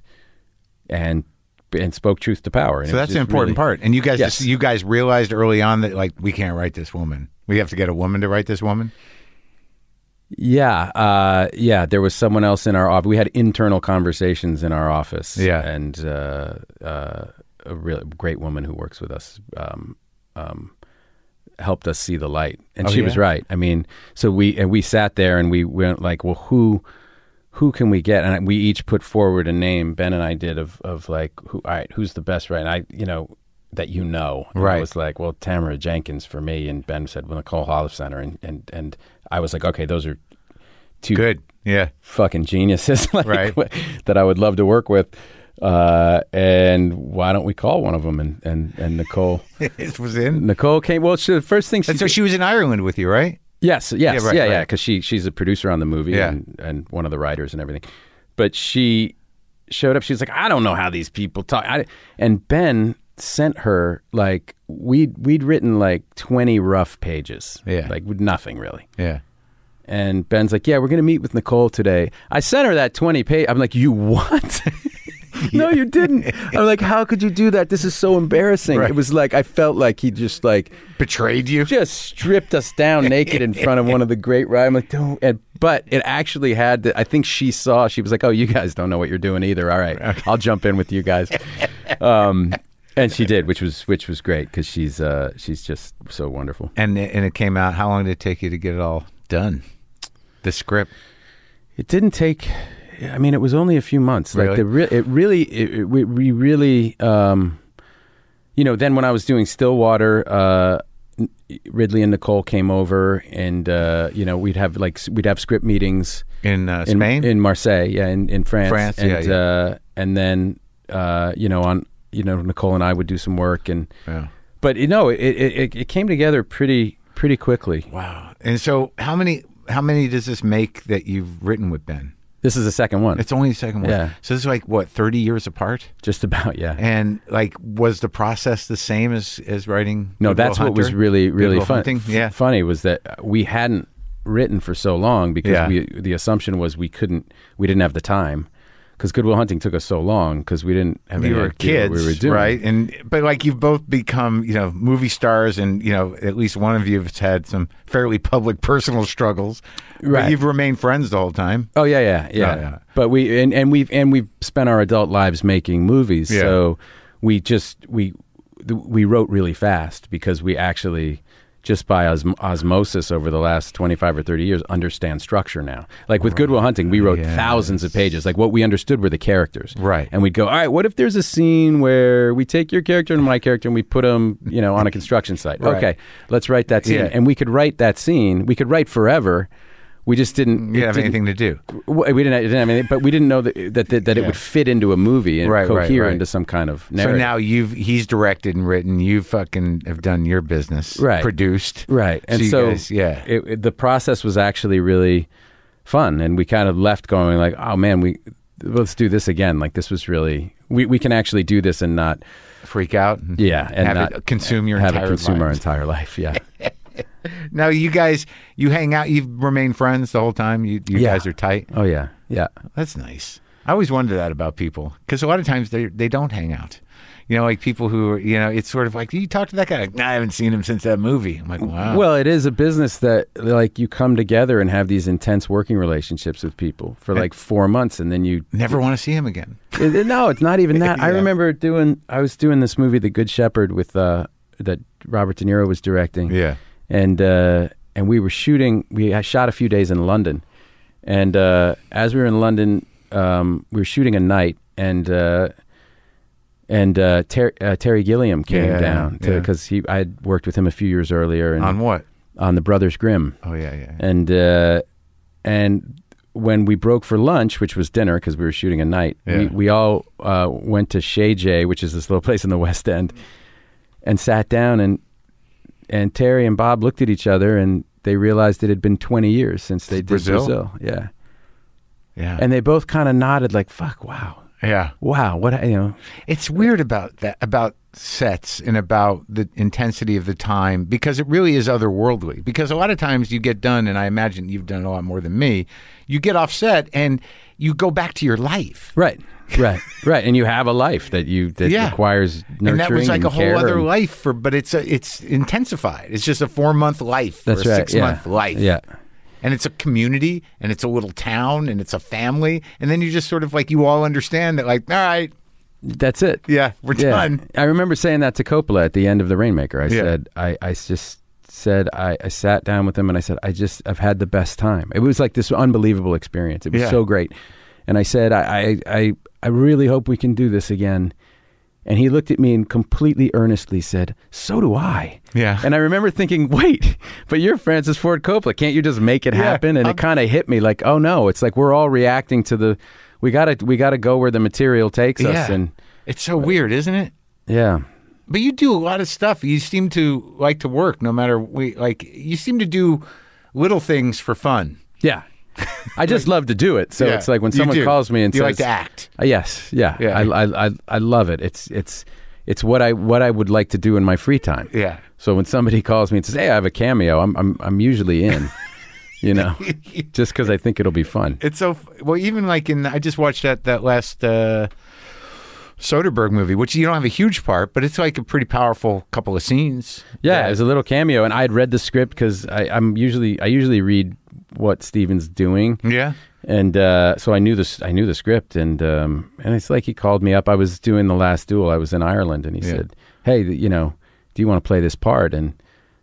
and and spoke truth to power. And
So
it was
that's an
just
important
really-
part. And you guys
Yes.
just, you guys realized early on that like we can't write this woman. We have to get a woman to write this woman.
Yeah, uh, yeah. There was someone else in our office. We had internal conversations in our office.
Yeah.
and uh, uh, a really great woman who works with us. Um, um, helped us see the light, and
Oh,
she
yeah?
was right. I mean, so we and we sat there and we went like, well, who who can we get? And we each put forward a name. Ben and I did of of like, who, all right, who's the best, right? And I, you know, that you know. And
Right.
I was like, well, Tamara Jenkins for me, and Ben said, well, Nicole Holofcener, and and and I was like, okay, those are two
Good. Yeah.
fucking geniuses, like,
Right.
that I would love to work with. Uh, and why don't we call one of them? And and and Nicole,
It was in.
Nicole came. Well, she, the first thing she
And so
did-
she was in Ireland with you, right?
Yes, yes,
Yeah,
yeah,
right,
yeah,
right.
because she she's a producer on the movie
Yeah.
and, and one of the writers and everything. But she showed up. She was like, I don't know how these people talk. I, and Ben sent her like we'd we'd written like twenty rough pages,
Yeah.
like with nothing really.
Yeah.
And Ben's like, yeah, we're gonna meet with Nicole today. I sent her that twenty page. I'm like, you what? No, you didn't. I'm like, how could you do that? This is so embarrassing.
Right.
It was like I felt like he just like
Betrayed you?
just stripped us down naked in front of one of the great writers. I'm like, don't. And, but it actually had. The, I think she saw. She was like, oh, you guys don't know what you're doing either. All right, I'll jump in with you guys. Um, and she did, which was which was great because she's uh, she's just so wonderful.
And and it came out. How long did it take you to get it all done? The script.
It didn't take. I mean, it was only a few months. Like
Really?
the re- it really, it, it, we, we really, um, you know. Then when I was doing Stillwater, uh, Ridley and Nicole came over, and uh, you know, we'd have like we'd have script meetings
In uh,
in
Spain?
in Marseille, yeah, in, in France,
France,
and
yeah, yeah.
Uh, and then uh, you know on you know Nicole and I would do some work, and
Yeah.
but you know it it, it came together pretty pretty quickly.
Wow. And so how many how many does this make that you've written with Ben?
This is the second one,
It's only the second one.
Yeah.
So this is like what, thirty years apart?
just about, yeah.
And like, was the process the same as as writing?
No,
Good Will
that's what was
Hunter?
really,
Good
really
Will
fun.
Hunting? Yeah.
f- funny was that we hadn't written for so long because
Yeah.
we the assumption was we couldn't, we didn't have the time because Good Will Hunting took us so long because we didn't have
You
any
were
idea
kids,
what we were doing.
right? And but like you've both become, you know, movie stars, and you know, at least one of you has had some fairly public personal struggles. But
Right.
you've remained friends the whole time.
Oh yeah, yeah, yeah.
Oh, yeah.
But we and, and we've and we've spent our adult lives making movies,
Yeah.
so we just we we wrote really fast because we actually just by osm- osmosis over the last twenty-five or thirty years understand structure now. Like with Good Will Hunting, we wrote
Yes.
thousands of pages. Like what we understood were the characters,
Right.
And we'd go, all right, what if there's a scene where we take your character and my character and we put them, you know, on a construction site?
Right.
Okay, let's write that scene,
Yeah.
and we could write that scene. We could write forever. We just didn't.
You
it
didn't have
didn't-
anything to do.
w- We didn't, didn't have anything, but we didn't know that that, that, that it
Yeah.
would fit into a movie and
Right, right,
cohere
right.
into some kind of
So
narrative.
now you've he's directed and written. You fucking have done your business,
Right.
Produced,
right, and
you
so,
guys- yeah,
it, it- the process was actually really fun, and we kind of left going like, oh man, we let's do this again. Like this was really we, we can actually do this and not
freak out. And
yeah and
have
not
it consume your
have
entire
it consume our
lives.
entire life. Yeah,
Now you guys, you hang out. You've remained friends the whole time. You you
Yeah.
guys are tight.
oh yeah, yeah.
That's nice. I always wonder that about people because a lot of times they they don't hang out. You know, like people who are, you know, it's sort of like, do you talk to that guy? Like, nah, I haven't seen him since that movie. I'm like, wow.
Well, it is a business that like you come together and have these intense working relationships with people for like four months, and then you
never want to see him again.
It- it- no, it's not even that. I
Yeah.
remember doing. I was doing this movie, The Good Shepherd, with uh, that Robert De Niro was directing.
Yeah.
and uh, and we were shooting. We had shot a few days in London, and uh, as we were in London, um, we were shooting a night, and uh, and uh, Ter- uh, Terry Gilliam came
Yeah,
down
yeah.
because he I had worked with him a few years earlier and
On what?
on the Brothers Grimm.
Oh yeah, yeah.
And uh, and when we broke for lunch, which was dinner because we were shooting a night, we,
Yeah.
we all uh, went to Chez J, which is this little place in the West End, and sat down. And and Terry and Bob looked at each other, and they realized it had been twenty years since they did
Brazil?
Brazil. Yeah,
yeah.
and they both kind of nodded like, "Fuck, wow,
yeah.
wow, what you know."
It's weird about that, about sets and about the intensity of the time, because it really is otherworldly. Because a lot of times you get done, and I imagine you've done a lot more than me, you get off set and you go back to your life.
Right, right, right, and you have a life that you that
Yeah.
requires nurturing
And that was like
and
a whole
care
other
and-
life for, but it's a, it's intensified. It's just a four month life
That's
or a
right.
six month
yeah.
life.
Yeah.
And it's a community, and it's a little town, and it's a family. And then you just sort of like, you all understand that, like, all right,
That's it.
yeah, we're
Yeah.
done.
I remember saying that to Coppola at the end of The Rainmaker. I
Yeah.
said, I, I just said, I, I sat down with him and I said, I just, I've had the best time. It was like this unbelievable experience. It was
Yeah.
so great. And I said, I, I, I, I really hope we can do this again And he looked at me and completely earnestly said, "So do I."
Yeah.
And I remember thinking, wait, but you're Francis Ford Coppola. Can't you just make it
Yeah,
happen? And
I'm-
it kind of hit me like, oh no, it's like we're all reacting to the, we gotta, we gotta go where the material takes us.
Yeah.
And
It's so weird, isn't it?
yeah.
But you do a lot of stuff. You seem to like to work no matter, we like, you seem to do little things for fun.
Yeah. I just love to do it. So
Yeah,
it's like when
you
someone
do.
calls me and
You
says,
like to act.
Uh, yes, yeah,
Yeah.
I, I, I, I love it. It's, it's, it's what I, what I would like to do in my free time.
Yeah.
So when somebody calls me and says, "Hey, I have a cameo," I'm, I'm, I'm usually in. You know, just because I think it'll be fun.
It's so, well, even like in, I just watched that, that last uh, Soderbergh movie, which you don't have a huge part, but it's like a pretty powerful couple of scenes.
Yeah, it was a little cameo, and I had read the script because I'm usually, I usually read what Steven's doing.
Yeah.
And uh, so I knew this. I knew the script, and um, and it's like he called me up. I was doing The Last Duel. I was in Ireland, and he
Yeah.
said, "Hey, you know, do you want to play this part?" And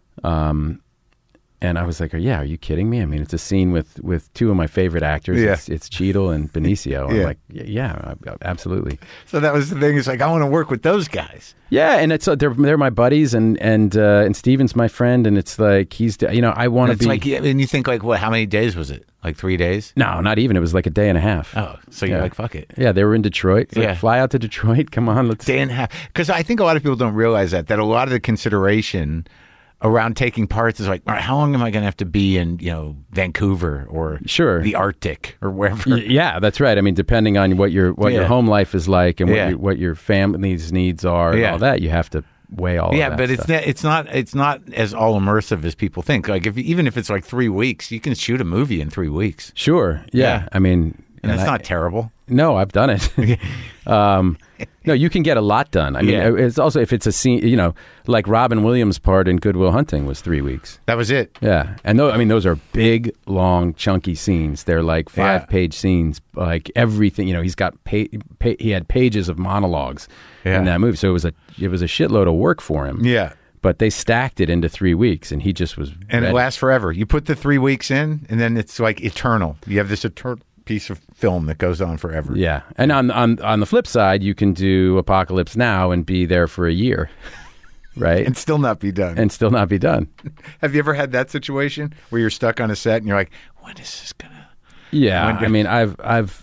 um, and I was like, "Yeah, are you kidding me? I mean, it's a scene with, with two of my favorite actors.
Yeah.
It's, it's Cheadle and Benicio." I'm
Yeah.
like, "Yeah, yeah, I- I- absolutely."
So that was the thing. It's like, I want to work with those guys.
Yeah, and it's uh, they're they're my buddies, and and uh, and Steven's my friend, and it's like he's you know I want to
It's
be
like, yeah, and you think like, what, how many days was it? Like three days?
no, not even. It was like a day and a half.
Oh, so you're
Yeah.
like, fuck it.
Yeah, they were in Detroit. It's like,
Yeah.
fly out to Detroit. Come on, let's.
Day and a half. Because I think a lot of people don't realize that, that a lot of the consideration around taking parts is like, all right, how long am I going to have to be in, you know, Vancouver or
Sure.
the Arctic or wherever?
Y- Yeah, that's right. I mean, depending on what your what your
Yeah.
home life is like and what
Yeah.
your, what your family's needs are and
Yeah.
all that, you have to weigh all.
Yeah,
of that
but it's
stuff.
not, it's not it's not as all immersive as people think. Like if even if it's like three weeks, you can shoot a movie in three weeks,
Sure. Yeah.
Yeah.
I mean,
and that's
I-
not terrible.
No, I've done it. um, no, you can get a lot done. I mean,
Yeah.
it's also if it's a scene, you know, like Robin Williams' part in Good Will Hunting was three weeks.
That was it.
Yeah, and those, I mean, those are big, long, chunky scenes. They're like five-page scenes, like everything. You know, he's got pa- pa- he had pages of monologues
Yeah.
in that movie, so it was a it was a shitload of work for him.
Yeah.
But they stacked it into three weeks, and he just was.
And
ready.
it lasts forever. You put the three weeks in, and then it's like eternal. You have this eternal piece of film that goes on forever.
Yeah, and on on on the flip side, you can do Apocalypse Now and be there for a year, right?
And still not be done.
and still not be done.
Have you ever had that situation where you're stuck on a set and you're like, when is this gonna?
Yeah,
When do-
I mean, I've I've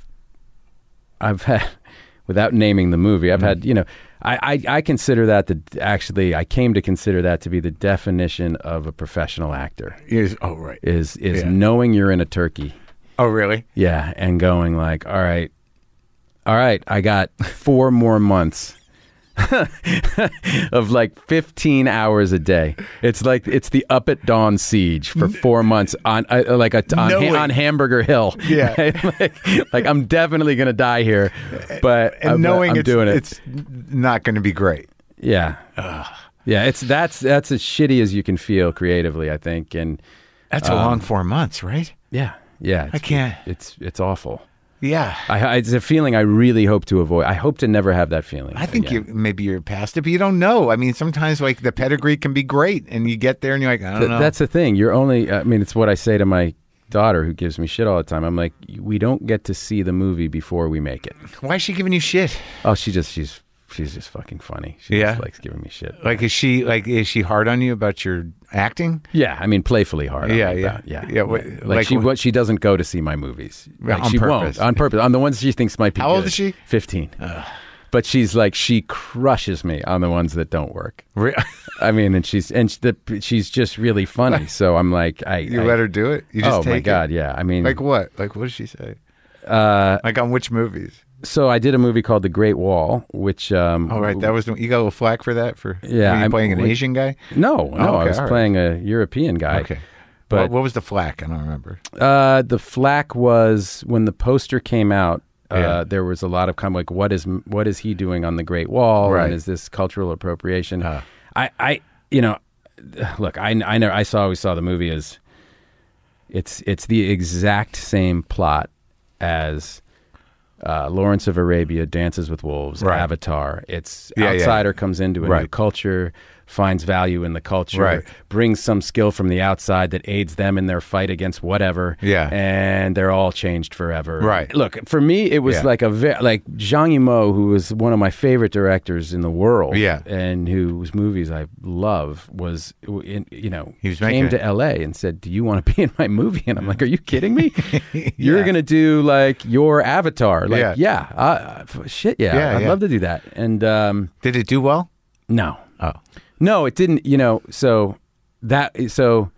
I've had, without naming the movie, I've had you know, I, I I consider that the actually I came to consider that to be the definition of a professional actor
Is oh right.
is is
Yeah.
knowing you're in a turkey,
Oh really?
yeah, and going like, all right, all right, I got four more months. of like fifteen hours a day. It's like it's the Up at Dawn siege for four months on uh, like a, on,
Knowing-
on Hamburger Hill.
Yeah.
right? like, like I'm definitely gonna die here, but
And
I'm,
knowing
I'm
it's,
doing it.
it's not going to be great.
yeah, yeah. It's that's that's as shitty as you can feel creatively, I think, and
That's a long four months, right?
yeah, yeah. It's,
I can't.
It's it's awful.
Yeah.
I, I, it's a feeling I really hope to avoid. I hope to never have that feeling.
I think
again.
you maybe you're past it, but you don't know. I mean, sometimes like the pedigree can be great, and you get there and you're like, I don't
Th-
know.
That's the thing. You're only, I mean, it's what I say to my daughter who gives me shit all the time. I'm like, we don't get to see the movie before we make it.
Why is she giving you shit?
Oh, she just, she's, she's just fucking funny. She
Yeah?
just likes giving me shit.
Like, is she like is she hard on you about your acting?
Yeah, I mean, playfully hard. on
Yeah,
me
yeah.
about- yeah,
Yeah, what-
Like,
like
she,
what-
what she doesn't go to see my movies. Like,
On
she
purpose.
won't on purpose. On the ones she thinks might be.
How old
good.
is she?
Fifteen. But she's like, she crushes me on the ones that don't work.
Re-
I mean, and she's and she, the, she's just really funny. So I'm like, I.
You
I,
let her do it? You just
oh
take
my
it?
god, yeah. I mean,
Like what? Like what does she say?
uh,
Like on which movies?
so I did a movie called The Great Wall, which um,
Oh right, that was the, you got a little flack for that for
Yeah,
were you
I'm-
playing an
we-
Asian guy.
no, no,
okay,
I was
all right.
playing a European guy.
Okay,
but
what, what was the flack? I don't remember.
uh, the flack was when the poster came out. Uh,
Yeah.
There was a lot of kind of like, what is what is he doing on the Great Wall?
Right.
And is this cultural appropriation?
Uh.
I, I, you know, look, I, I never, I saw, always saw the movie as it's it's the exact same plot as uh, Lawrence of Arabia, Dances with Wolves,
Right.
Avatar. It's
Yeah, yeah.
outsider comes into a new
Right.
culture. finds value in the culture,
Right.
brings some skill from the outside that aids them in their fight against whatever,
Yeah.
and they're all changed forever.
Right.
Look, for me, it was
Yeah.
like a ve- like Zhang Yimou, who was one of my favorite directors in the world,
Yeah.
and whose movies I love, was in, you know
He was
came
making
to
it.
L A and said, "Do you want to be in my movie?" And I'm like, "Are you kidding me? You're
Yeah.
gonna do like your Avatar?" Like,
Yeah.
yeah, I, I, shit, yeah,
Yeah,
I'd
yeah.
love to do that. And um,
Did it do well?
no,
Oh.
no, it didn't. You know, so that so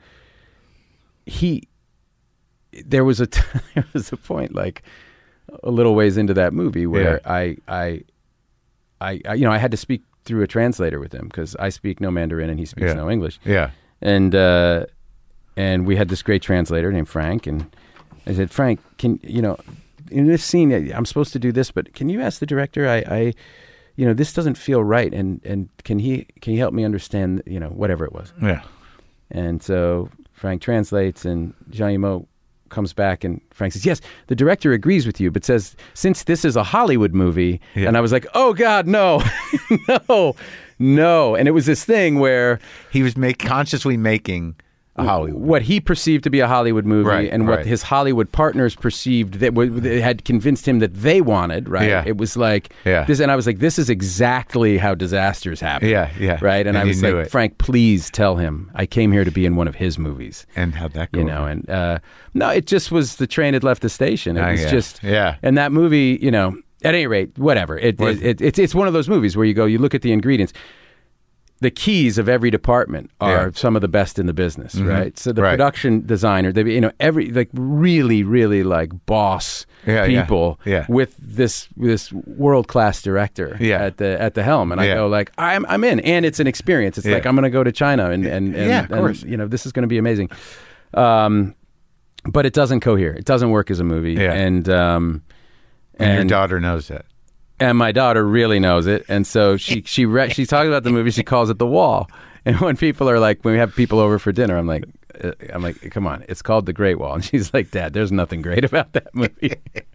he there was a t- there was a point like a little ways into that movie where
Yeah.
I, I I I you know I had to speak through a translator with him because I speak no Mandarin and he speaks
Yeah.
no English.
Yeah.
And uh, and we had this great translator named Frank, and I said, Frank, can you know, in this scene, I'm supposed to do this, but can you ask the director? I, I you know, this doesn't feel right, and and can he can he help me understand? You know, whatever it was.
Yeah.
And so Frank translates, and Zhang Yimou comes back, and Frank says, yes, the director agrees with you, but says, since this is a Hollywood movie,
Yeah.
and I was like, oh God, no, no, no. And it was this thing where
He was make consciously making a Hollywood.
what he perceived to be a Hollywood movie,
Right,
and what
right.
his Hollywood partners perceived that w- they had convinced him that they wanted, right?
Yeah.
It was like
Yeah.
this, and I was like, this is exactly how disasters happen.
Yeah, yeah.
Right? And,
And
I
you
was
knew
like,
it.
Frank, please tell him I came here to be in one of his movies.
And how'd that go?
You know, and uh, no, it just was the train had left the station. It
I
was
guess.
just,
Yeah.
And that movie, you know, at any rate, whatever. It,
What-
it, it, it's it's one of those movies where you go, you look at the ingredients. The keys of every department are
Yeah.
some of the best in the business, right? So the
Right.
production designer, they, you know, every like really, really like boss
Yeah, yeah,
people
yeah.
with this this world class director
Yeah.
at the at the helm, and I
Yeah.
go like, I'm I'm in, and it's an experience. It's
Yeah.
like I'm going to go to China, and and, and
Yeah, of
and,
course.
you know, this is going to be amazing. Um, but it doesn't cohere. It doesn't work as a movie,
Yeah.
and um,
And, your daughter knows that.
and my daughter really knows it, and so she she re- she talks about the movie. She calls it The Wall. And when people are like, when we have people over for dinner, I'm like, uh, I'm like, come on, it's called The Great Wall, and she's like, Dad, there's nothing great about that movie.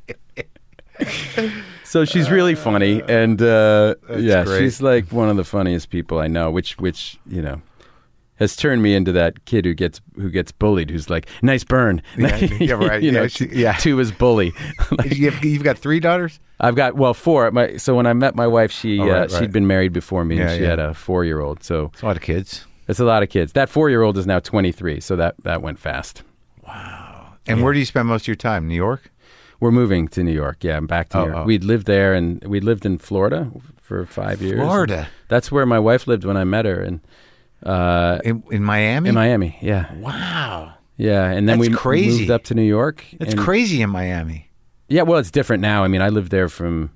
So she's really funny, and uh, yeah,
great.
she's like one of the funniest people I know. Which which you know has turned me into that kid who gets who gets bullied, who's like, nice burn.
Yeah, yeah, right.
you know,
Yeah, she- yeah.
to his bully. Like,
You've, you've got three daughters?
I've got well four. My so when I met my wife, she
Oh, right,
uh,
right.
she'd been married before me,
Yeah,
and she
yeah.
had a four year old. So
It's a lot of kids.
it's a lot of kids. That four year old is now twenty three. So that that went fast.
And where do you spend most of your time? New York?
We're moving to New York. Yeah, I'm back to
Oh,
New York.
oh.
We'd lived there, and we lived in Florida for five years.
Florida?
That's where my wife lived when I met her, and uh,
In, in Miami?
in Miami. Yeah,
Wow.
yeah. And then
That's
we
crazy.
moved up to New York.
It's
and-
crazy in Miami.
Yeah, well, it's different now. I mean, I lived there from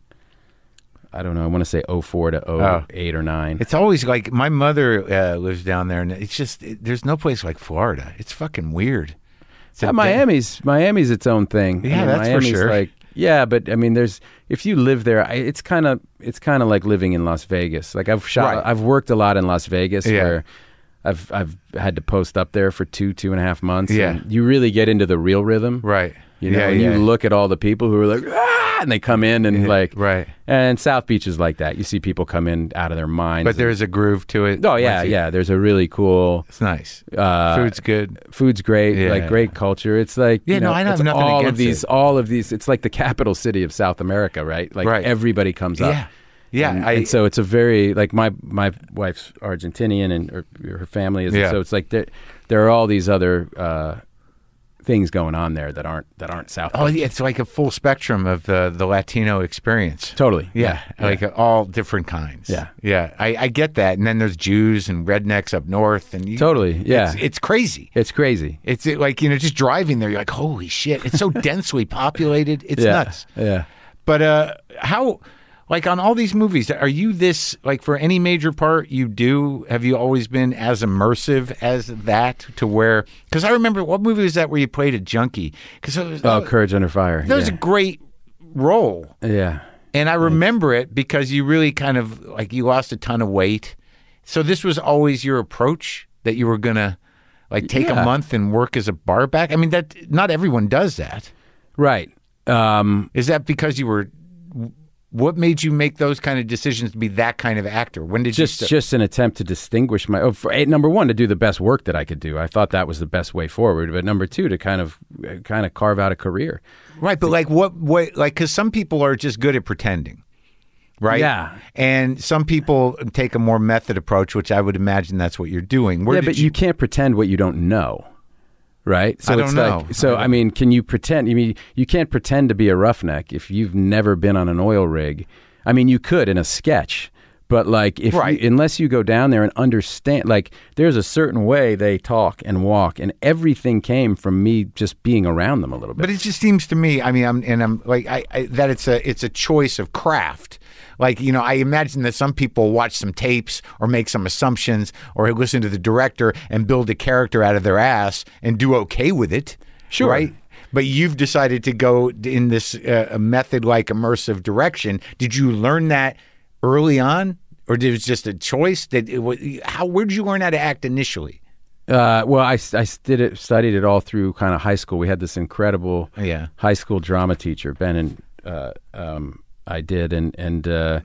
I don't know. I want to say oh four to oh eight or nine.
It's always like my mother uh, lives down there, and it's just it, there's no place like Florida. It's fucking weird. It's
Yeah,
a-
Miami's Miami's its own thing.
Yeah,
I mean,
that's for
Miami's
sure.
Like, yeah, but I mean, there's if you live there, I, it's kind of it's kind of like living in Las Vegas. Like I've shot,
Right.
I've worked a lot in Las Vegas,
Yeah.
where I've I've had to post up there for two two and a half months.
Yeah.
and you really get into the real rhythm,
Right.
You know,
yeah,
and
yeah.
you look at all the people who are like, ah, and they come in and like,
right.
And South Beach is like that. You see people come in out of their minds.
But there's a groove to it.
oh yeah,
Once you-
yeah. There's a really cool.
It's nice.
Uh,
Food's good.
Food's great,
Yeah.
like great culture. It's like
Yeah,
you
no,
know,
I have
it's
nothing
all of
against
these,
it.
all of these. It's like the capital city of South America, right? Like
Right.
everybody comes up.
Yeah. Yeah.
and,
I,
and so it's a very like my my wife's Argentinian and her, her family is.
Yeah.
So it's like there there are all these other uh, things going on there that aren't that aren't South.
oh,
Beach.
yeah, it's like a full spectrum of the, the Latino experience.
Totally.
Yeah, like uh, all different kinds.
Yeah.
yeah, I, I get that. And then there's Jews and rednecks up north, and you,
Totally, yeah.
it's, it's crazy.
It's crazy.
It's uh, like you know, just driving there, you're like, holy shit! It's so densely populated. It's
yeah.
nuts.
Yeah.
But uh, how, like on all these movies, are you this like for any major part you do? Have you always been as immersive as that to where? Because I remember what movie was that where you played a junkie? Because
Oh, Courage Under Fire.
that was
yeah.
a great role.
yeah.
And I remember it because you really kind of like you lost a ton of weight. So this was always your approach that you were gonna like take
Yeah.
a month and work as a bar back. I mean that not everyone does that.
Right. Um,
Is that because you were what made you make those kind of decisions to be that kind of actor? When did
just
you st-
just an attempt to distinguish my oh, for, number one, to do the best work that I could do. I thought that was the best way forward. But number two, to kind of kind of carve out a career.
Right, but like what what like because some people are just good at pretending. Right?
Yeah.
And some people take a more method approach, which I would imagine that's what you're doing. Where
yeah,
did
but
you...
you can't pretend what you don't know. Right? So
I don't
it's
know.
Like, so,
I,
I mean, can you pretend? I mean, you can't pretend to be a roughneck if you've never been on an oil rig. I mean, you could in a sketch, but like, if
right.
you, unless you go down there and understand, like, there's a certain way they talk and walk, and everything came from me just being around them a little bit.
But it just seems to me, I mean, I'm and I'm like, I, I that it's a it's a choice of craft. Like, you know, I imagine that some people watch some tapes or make some assumptions or listen to the director and build a character out of their ass and do okay with it.
Sure.
Right? But you've decided to go in this uh, method-like immersive direction. Did you learn that early on? Or did it was just a choice? That it was, how? Where did you learn how to act initially?
Uh, well, I, I did it, studied it all through kind of high school. We had this incredible
yeah.
high school drama teacher, Ben, and uh, um, I did, and and uh,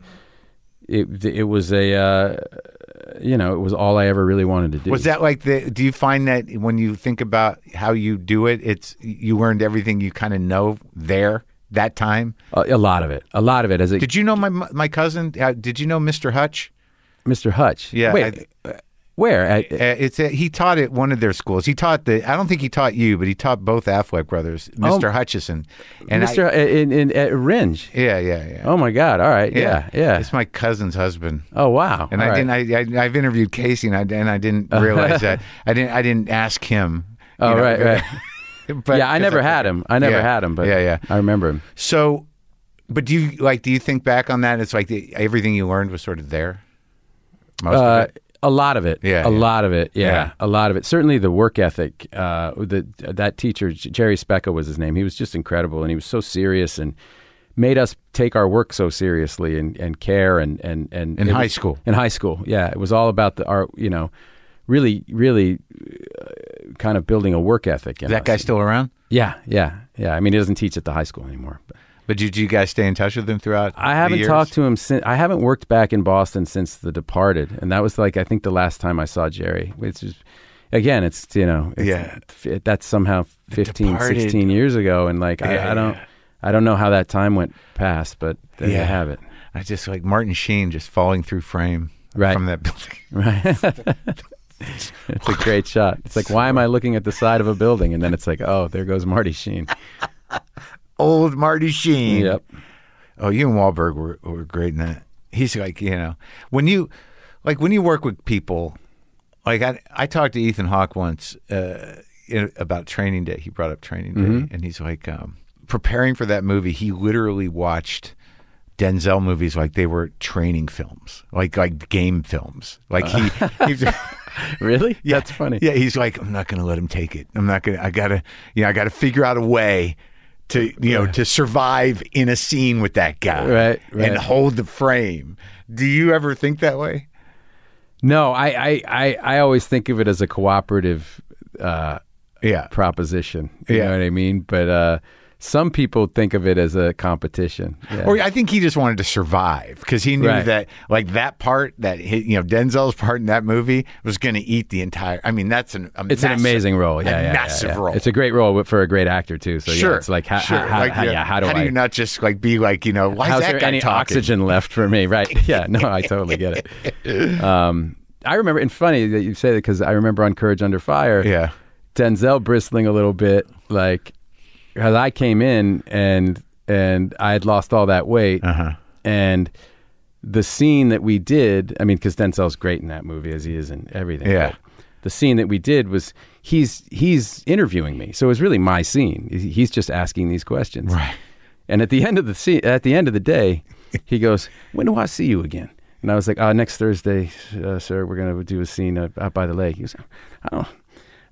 it it was a uh, you know it was all I ever really wanted to do.
Was that like the? Do you find that when you think about how you do it, it's you learned everything you kind of know there that time?
A, a lot of it, a lot of it. As it,
did you know my my cousin? Uh, did you know Mister Hutch?
Mister Hutch?
Yeah.
Wait, I, where? At,
uh, it's a, he taught at one of their schools. He taught the. I don't think he taught you, but he taught both Affleck brothers, Mister Oh, Hutchison,
and Mister I, in, in at Ringe.
Yeah, yeah, yeah.
Oh my God! All right, yeah, yeah. yeah.
It's my cousin's husband.
Oh wow!
And
All
I
right.
didn't. I, I I've interviewed Casey, and I and I didn't realize that. I didn't. I didn't ask him.
Oh
know,
right,
but,
right.
but,
yeah, I never
I,
had him. I never
yeah,
had him, but
yeah, yeah.
I remember him.
So, but do you like? Do you think back on that? It's like the, everything you learned was sort of there. Most
uh,
of it.
A lot of it.
Yeah,
a
yeah.
lot of it. Yeah,
Yeah.
a lot of it. Certainly the work ethic. Uh, the that teacher, Jerry Specca was his name. He was just incredible, and he was so serious and made us take our work so seriously and, and care and and and
In
it
high
was-
school.
In high school, yeah, it was all about the our you know, really really uh, kind of building a work ethic. In
Is that
us.
guy still around?
Yeah, yeah, yeah. I mean, he doesn't teach at the high school anymore. But.
But did you guys stay in touch with him throughout?
I haven't
the years?
talked to him since. I haven't worked back in Boston since The Departed, and that was like I think the last time I saw Jerry. Which is, again, it's you know, it's,
Yeah.
it, that's somehow fifteen,
Departed.
sixteen years ago, and like
Yeah,
I, I don't,
yeah.
I don't know how that time went past, but there
Yeah.
you have it.
I just like Martin Sheen just falling through frame
Right.
from that building.
Right, it's a great shot. It's like, why am I looking at the side of a building, and then it's like, oh, there goes Marty Sheen.
Old Marty Sheen.
Yep.
Oh, you and Wahlberg were, were great in that. He's like, you know, when you like when you work with people, like I I talked to Ethan Hawke once uh, in, about Training Day. He brought up Training Day,
Mm-hmm.
and he's like, um, preparing for that movie, he literally watched Denzel movies like they were training films, like like game films. Like he, he's,
Really?
yeah,
That's funny.
Yeah, he's like, I'm not going to let him take it. I'm not going to. I gotta, you know, I got to figure out a way to, you know, to survive in a scene with that guy,
Right, right.
and hold the frame. Do you ever think that way?
No, I, I, I, I always think of it as a cooperative uh,
Yeah,
proposition. You
Yeah.
know what I mean? But uh, some people think of it as a competition. Yeah.
Or I think he just wanted to survive because he knew
Right.
that, like that part, that hit, you know, Denzel's part in that movie was going to eat the entire. I mean, that's an. A
It's an
massive-
amazing role.
a
Yeah, yeah, yeah,
massive
yeah.
role.
It's a great role for a great actor too. So
Sure,
yeah, it's like how,
sure.
how,
Like,
how, yeah, how do I?
you not just like be like, you know, why
how's
is that
there
guy
any
talking?
oxygen left for me? Right? Yeah. No, I totally get it. Um, I remember, and funny that you say that because I remember on Courage Under Fire,
Yeah,
Denzel bristling a little bit, like because I came in and and I had lost all that weight,
uh-huh.
and the scene that we did, I mean, because Denzel's great in that movie as he is in everything.
Yeah.
but the scene that we did was he's he's interviewing me, so it was really my scene. He's just asking these questions,
Right.
And at the end of the scene, at the end of the day, he goes, "When do I see you again?" And I was like, "Oh, next Thursday, uh, sir. We're gonna do a scene out, out by the lake." He goes, "I don't."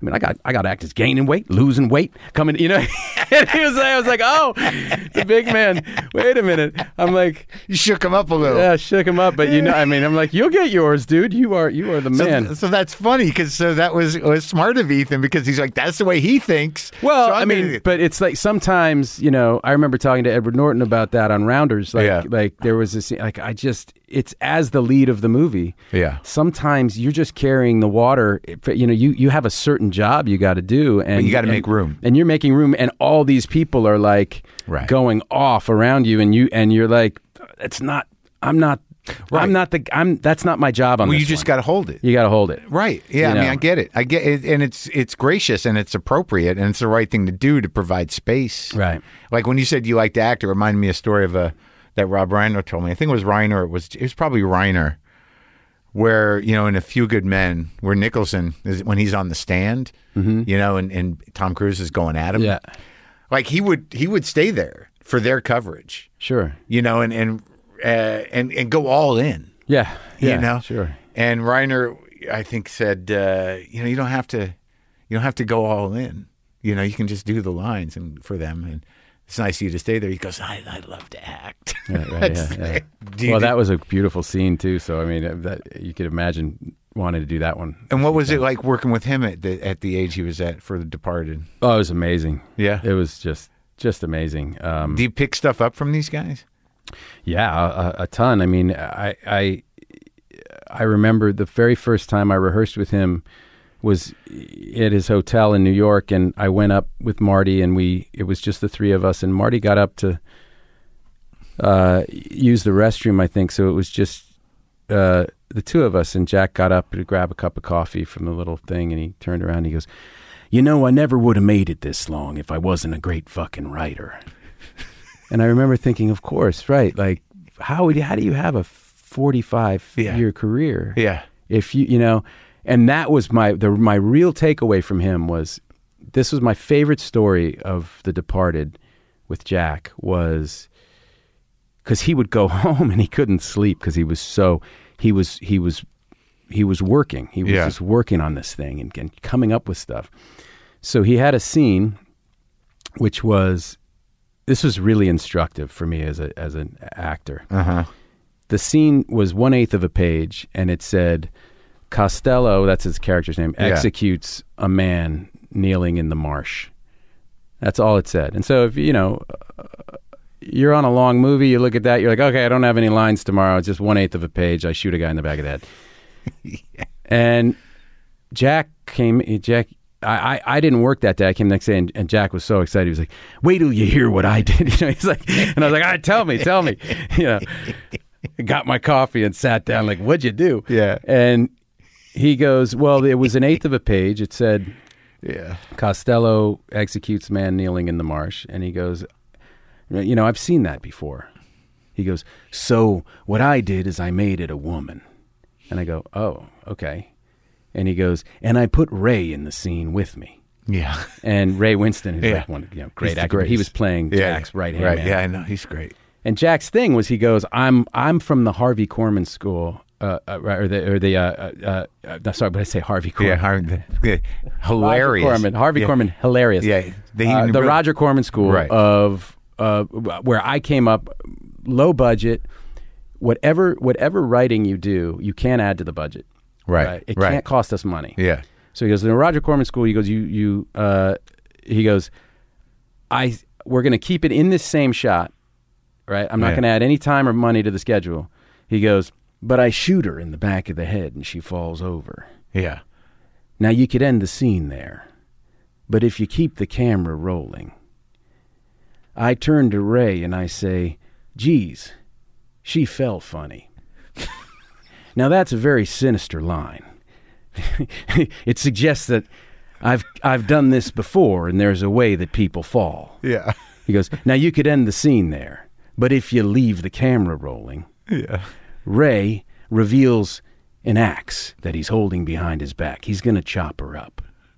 I mean, I got I got actors gaining weight, losing weight, coming, you know. And he was like, I was like, oh, the big man. Wait a minute. I'm like,
you shook him up a little.
Yeah, shook him up. But you know, I mean, I'm like, you'll get yours, dude. You are you are the man.
So, so that's funny because so that was, was smart of Ethan because he's like, that's the way he thinks.
Well,
so
I mean,
gonna...
but it's like sometimes, you know, I remember talking to Edward Norton about that on Rounders. Like,
yeah.
like there was this, like, I just, it's as the lead of the movie.
Yeah.
Sometimes you're just carrying the water. You know, you, you have a certain job you got to do, and
but you got to
and,
make room,
and you're making room, and all these people are like
right.
going off around you, and you and you're like, it's not. I'm not. Right. I'm not the. I'm. That's not my job on
well,
this
you just
one.
got to hold it.
You got to hold it.
Right. Yeah.
You
I mean,
know?
I get it. I get it, and it's it's gracious and it's appropriate and it's the right thing to do to provide space.
Right.
Like when you said you like to act, it reminded me of a story of a that Rob Reiner told me. I think it was Reiner. It was it was probably Reiner. Where, you know, in A Few Good Men, where Nicholson is when he's on the stand, mm-hmm. you know, and, and Tom Cruise is going at him.
Yeah.
Like he would he would stay there for their coverage.
Sure.
You know, and and uh, and, and go all in.
Yeah. Yeah.
You know?
Sure.
And Reiner, I think, said, uh, you know, you don't have to you don't have to go all in. You know, you can just do the lines and for them and it's nice of you to stay there. He goes, I, I love to act.
Yeah, right, yeah, yeah. Well, that was a beautiful scene too. So I mean, that you could imagine wanting to do that one.
And what was it like working with him at the at the age he was at for The Departed?
Oh, it was amazing.
Yeah,
it was just just amazing. Um,
do you pick stuff up from these guys?
Yeah, a, a ton. I mean, I I I remember the very first time I rehearsed with him was at his hotel in New York, and I went up with Marty, and we it was just the three of us, and Marty got up to uh, use the restroom, I think, so it was just uh, the two of us, and Jack got up to grab a cup of coffee from the little thing, and he turned around and he goes, you know, I never would have made it this long if I wasn't a great fucking writer. And I remember thinking, of course, right, like, how would you, how do you have a forty-five
yeah.
year career?
Yeah.
If you, you know... And that was my the my real takeaway from him was, this was my favorite story of The Departed with Jack was, because he would go home and he couldn't sleep because he was so he was he was he was working he was
yeah.
just working on this thing and, and coming up with stuff. So he had a scene, which was this was really instructive for me as a as an actor.
Uh-huh.
The scene was one eighth of a page, and it said, Costello, that's his character's name,
yeah.
executes a man kneeling in the marsh. That's all it said. And so if, you know, uh, you're on a long movie, you look at that, you're like, okay, I don't have any lines tomorrow. It's just one-eighth of a page. I shoot a guy in the back of the head. yeah. And Jack came, Jack, I, I, I didn't work that day. I came the next day, and, and Jack was so excited. He was like, wait till you hear what I did. You know, he's like, and I was like, all right, tell me, tell me. You know, got my coffee and sat down like, what'd you do?
Yeah.
And he goes, well, it was an eighth of a page. It said,
yeah,
Costello executes man kneeling in the marsh. And he goes, you know, I've seen that before. He goes, so what I did is I made it a woman. And I go, oh, okay. And he goes, and I put Ray in the scene with me.
Yeah.
And Ray Winston, who's
yeah.
like one, you know, great actor. He was playing
yeah.
Jack's right hand
right.
man.
Yeah, I know. He's great.
And Jack's thing was, he goes, I'm I'm from the Harvey Korman school. Uh, uh, or the or the uh, uh, uh, sorry, but I say Harvey Korman.
Yeah, Harvey, yeah. hilarious.
Roger Corman, Harvey
yeah.
Korman, hilarious.
Yeah,
the, uh, the
really,
Roger Corman School
right.
of uh, where I came up, low budget. Whatever whatever writing you do, you can't add to the budget.
Right,
right? It
right.
can't cost us money.
Yeah.
So he goes, in the Roger Corman School, he goes, you you uh, he goes, I we're going to keep it in this same shot, right? I'm not
yeah.
going to add any time or money to the schedule. He goes, but I shoot her in the back of the head and she falls over.
Yeah.
Now you could end the scene there, but if you keep the camera rolling, I turn to Ray and I say, geez, she fell funny. Now that's a very sinister line. It suggests that I've I've done this before and there's a way that people fall.
Yeah.
He goes, now you could end the scene there, but if you leave the camera rolling,
yeah.
Ray reveals an axe that he's holding behind his back. He's going to chop her up.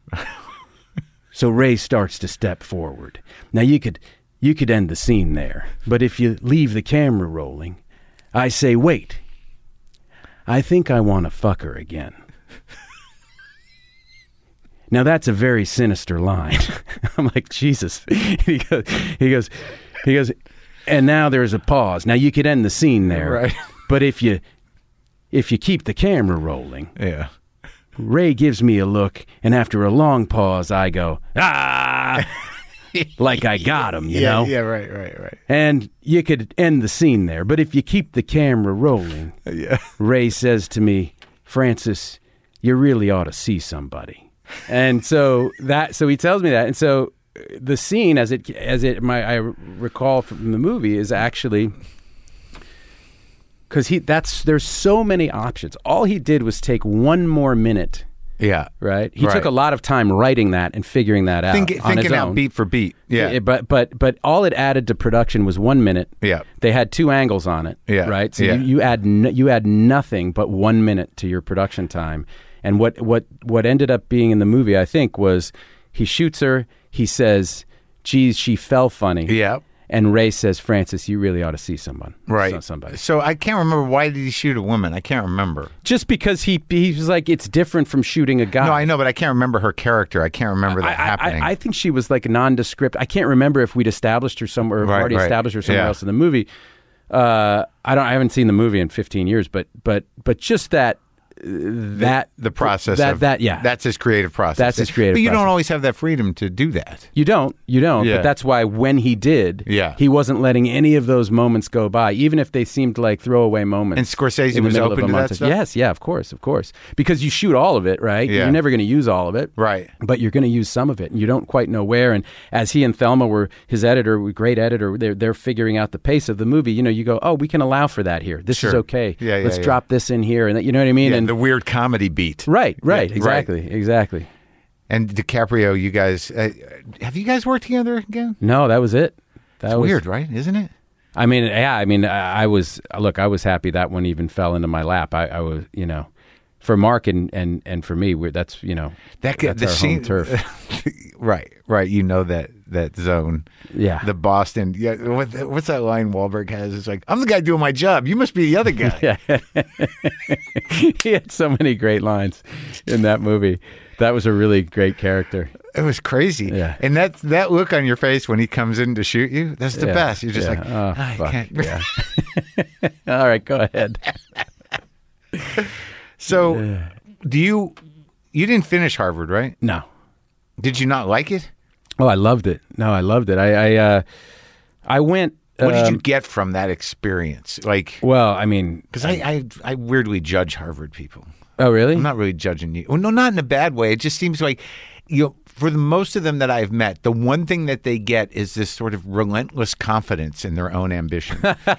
So Ray starts to step forward. Now you could you could end the scene there, but if you leave the camera rolling, I say, wait, I think I want to fuck her again. Now that's a very sinister line. I'm like, Jesus. He goes, he goes, he goes, and now there's a pause. Now you could end the scene there,
Right.
but if you if you keep the camera rolling,
Yeah.
Ray gives me a look, and after a long pause, I go, ah, like I got him, you
yeah,
know?
Yeah, right, right, right.
And you could end the scene there, but if you keep the camera rolling,
Yeah.
Ray says to me, Francis, you really ought to see somebody. And so that, so he tells me that, and so the scene, as it, as it, my, I recall from the movie, is actually because he, that's there's so many options. All he did was take one more minute.
Yeah.
Right. He
Right.
took a lot of time writing that and figuring that out.
Think,
on
thinking
his
out
own.
beat for beat. Yeah.
It- but but but all it added to production was one minute.
Yeah.
They had two angles on it.
Yeah.
Right. So
Yeah.
you, you add no, you add nothing but one minute to your production time. And what what what ended up being in the movie, I think, was he shoots her. He says, "Geez, she fell funny."
Yeah.
And Ray says, "Francis, you really ought to see someone."
Right.
So- somebody.
So I can't remember, why did he shoot a woman? I can't remember.
Just because he he was like, it's different from shooting a guy.
No, I know, but I can't remember her character. I can't remember that
I, I-
happening.
I, I think she was like nondescript. I can't remember if we'd established her somewhere, or
Right,
already
right.
established her somewhere
Yeah.
else in the movie. Uh, I don't. I haven't seen the movie in fifteen years, but but but just that uh, that
the process
that
of,
that yeah.
that's his creative process.
That's his creative
But you
process.
don't always have that freedom to do that.
You don't, you don't.
Yeah.
But that's why when he did,
Yeah.
he wasn't letting any of those moments go by, even if they seemed like throwaway moments.
And Scorsese
in the
was
middle
open
of a
to that
montage.
stuff?
Yes, yeah, of course, of course. Because you shoot all of it, right?
Yeah.
You're never going to use all of it,
Right.
but you're going to use some of it, and you don't quite know where. And as he and Thelma were his editor, great editor, they're they're figuring out the pace of the movie. You know, you go, oh, we can allow for that here. This is
Sure.
okay.
Yeah, yeah,
Let's
yeah.
drop this in here, and that, you know what I mean.
Yeah,
and
the weird comedy beat.
right, right,
Yeah,
exactly,
right.
exactly.
And DiCaprio, you guys, uh, have you guys worked together again?
No, that was it. That
It's
was
weird, right? Isn't it?
I mean, yeah, I mean, I, I was, look, I was happy that one even fell into my lap. I, I was, you know, for Mark and, and, and for me, we're, that's, you know,
That could-
that's
the
our
scene-
home turf.
Right, right. You know that that zone.
Yeah.
The Boston. Yeah. What, what's that line Wahlberg has? It's like, I'm the guy doing my job. You must be the other guy.
Yeah. He had so many great lines in that movie. That was a really great character.
It was crazy.
Yeah.
And that that look on your face when he comes in to shoot you, that's the
Yeah,
best. You're just
yeah.
like,
Oh,
I
fuck,
can't.
yeah. All right, go ahead.
So, do you? You didn't finish Harvard, right?
No.
Did you not like it?
Oh, I loved it. No, I loved it. I, I, uh, I went.
What did you
um,
get from that experience? Like,
Well, I mean,
because I, I I weirdly judge Harvard people.
oh, really?
I'm not really judging you. Well, no, not in a bad way. It just seems like, you know, for the most of them that I've met, the one thing that they get is this sort of relentless confidence in their own ambition.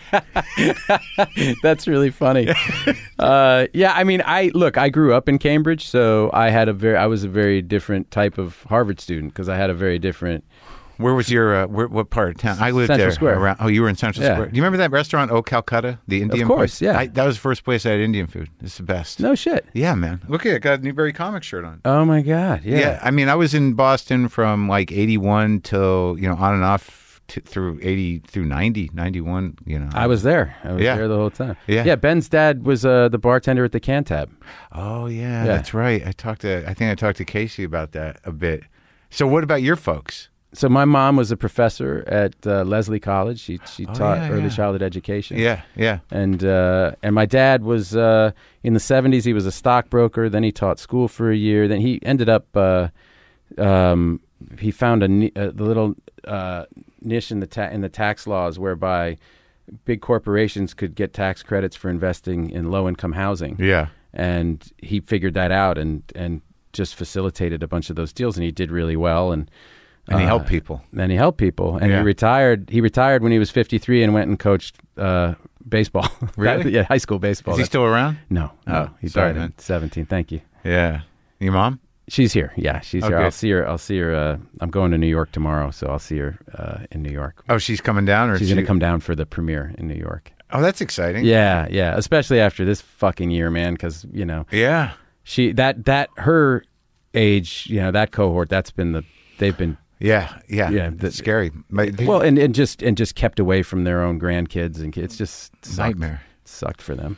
That's really funny. uh, yeah, I mean, I look. I grew up in Cambridge, so I had a very. I was a very different type of Harvard student because I had a very different.
Where was your, uh, where, what part of town? I lived
Central
there.
Square.
Around, oh, you were in Central
Yeah.
Square. Do you remember that restaurant, Oh Calcutta, the Indian
course,
place?
yeah.
I, that was the first place I had Indian food. It's the best.
No shit.
Yeah, man. Look at it. I got a Newberry comic shirt on.
Oh my god. Yeah.
Yeah. I mean, I was in Boston from like eighty-one till, you know, on and off to, through eighty, through ninety, ninety-one, you know.
I was there. I was
Yeah.
there the whole time.
Yeah.
Yeah. Ben's dad was uh, the bartender at the Cantab.
Oh, yeah,
Yeah.
that's right. I talked to, I think I talked to Casey about that a bit. So what about your folks?
So my mom was a professor at uh, Leslie College. She she
Oh,
taught
yeah,
early
yeah.
childhood education.
Yeah, yeah.
And uh, and my dad was uh, in the seventies. He was a stockbroker. Then he taught school for a year. Then he ended up. Uh, um, he found a, ni- a the little uh, niche in the ta- in the tax laws whereby big corporations could get tax credits for investing in low income housing.
Yeah.
And he figured that out and and just facilitated a bunch of those deals. And he did really well. And
And he
uh,
helped people.
Then he helped people, and
Yeah.
he retired. He retired when he was fifty-three and went and coached uh, baseball.
Really?
yeah, high school baseball.
Is he
That-
still around?
no, no,
Oh,
he
sorry,
died
man.
at seventeen. Thank you.
Yeah. Your mom?
She's here. Yeah, she's
Oh,
here.
good.
I'll see her. I'll see her. Uh, I'm going to New York tomorrow, so I'll see her uh, in New York.
Oh, she's coming down? Or
She's
she...
going to come down for the premiere in New York.
Oh, that's exciting.
Yeah, yeah. Especially after this fucking year, man. Because you know,
Yeah.
she that that her age, you know, that cohort. That's been the they've been.
Yeah, yeah.
Yeah,
That's
the-
scary. But
Well, and, and just and just kept away from their own grandkids and kids. Just sucked,
Nightmare.
sucked for them.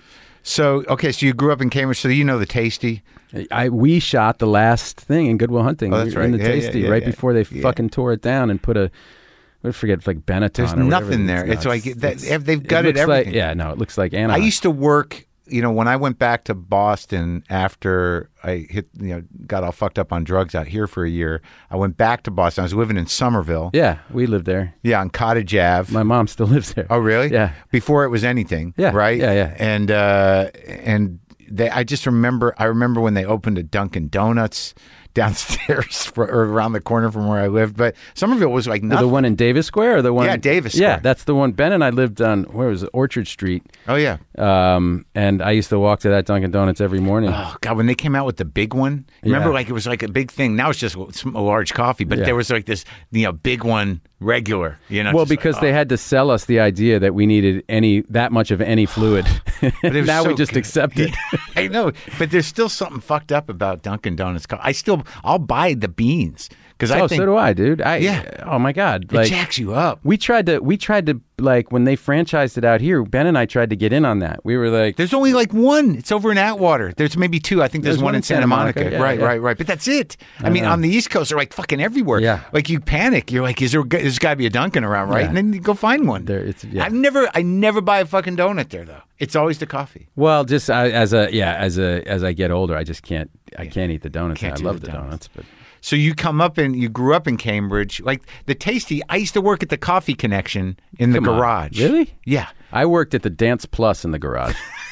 So, okay, so you grew up in Cambridge, so you know the Tasty.
I we shot the last thing in Good Will Hunting.
Oh, that's
We were in
right.
the
Yeah, yeah,
Tasty
yeah,
right
yeah.
before they
Yeah.
fucking tore it down and put a. I forget like Benetton.
There's
or whatever
nothing
it
there.
is.
It's
No,
like that,
it's-
they've
it
gutted
looks like-
everything.
yeah, no, it looks like
I
Anaheim.
used to work, you know, when I went back to Boston after I hit, you know, got all fucked up on drugs out here for a year. I went back to Boston. I was living in Somerville.
Yeah, we lived there.
Yeah, on Cottage Ave.
My mom still lives there.
Oh, really?
Yeah.
Before it was anything.
Yeah,
Right.
yeah, yeah.
And uh, and they, I just remember. I remember when they opened a Dunkin' Donuts downstairs for, or around the corner from where I lived. But Somerville was like nothing.
The one in Davis Square or the one?
Yeah, Davis
Yeah,
Square.
that's the one. Ben and I lived on, where was it? Orchard Street.
Oh yeah.
Um, and I used to walk to that Dunkin' Donuts every morning.
Oh God! When they came out with the big one, remember,
Yeah.
like it was like a big thing. Now it's just a large coffee, but
Yeah.
there was like this, you know, big one, regular. You know,
Well,
just like,
because
oh.
they had to sell us the idea that we needed any that much of any fluid.
But it was
now
so
we just
good.
accept it.
I know, but there's still something fucked up about Dunkin' Donuts. co- I still, I'll buy the beans because I
Oh,
think
so do I, dude. I
Yeah.
Oh my God.
it
Like
jacks you up.
we tried to we tried to like when they franchised it out here, Ben and I tried to get in on that. We were like,
There's only like one. It's over in Atwater. There's maybe two. I think there's, one in Santa Monica.
Yeah,
right,
yeah.
right, right. But that's it. I, mean,
know.
on the East Coast, they're like fucking everywhere.
Yeah.
Like you panic. You're like, is there? There's got to be a Dunkin' around, right?
Yeah.
And then you go find one.
There, it's- yeah.
I've never, I never buy a fucking donut there though. It's always the coffee.
well, just I, as a yeah, as a as I get older, I just can't I can't eat the donuts.
Can't
I
do
love
the
the
donuts.
donuts, but
So you come up and you grew up in Cambridge, like the Tasty. I used to work at the Coffee Connection in the
Come on.
garage.
Really?
Yeah.
I worked at the Dance Plus in the garage.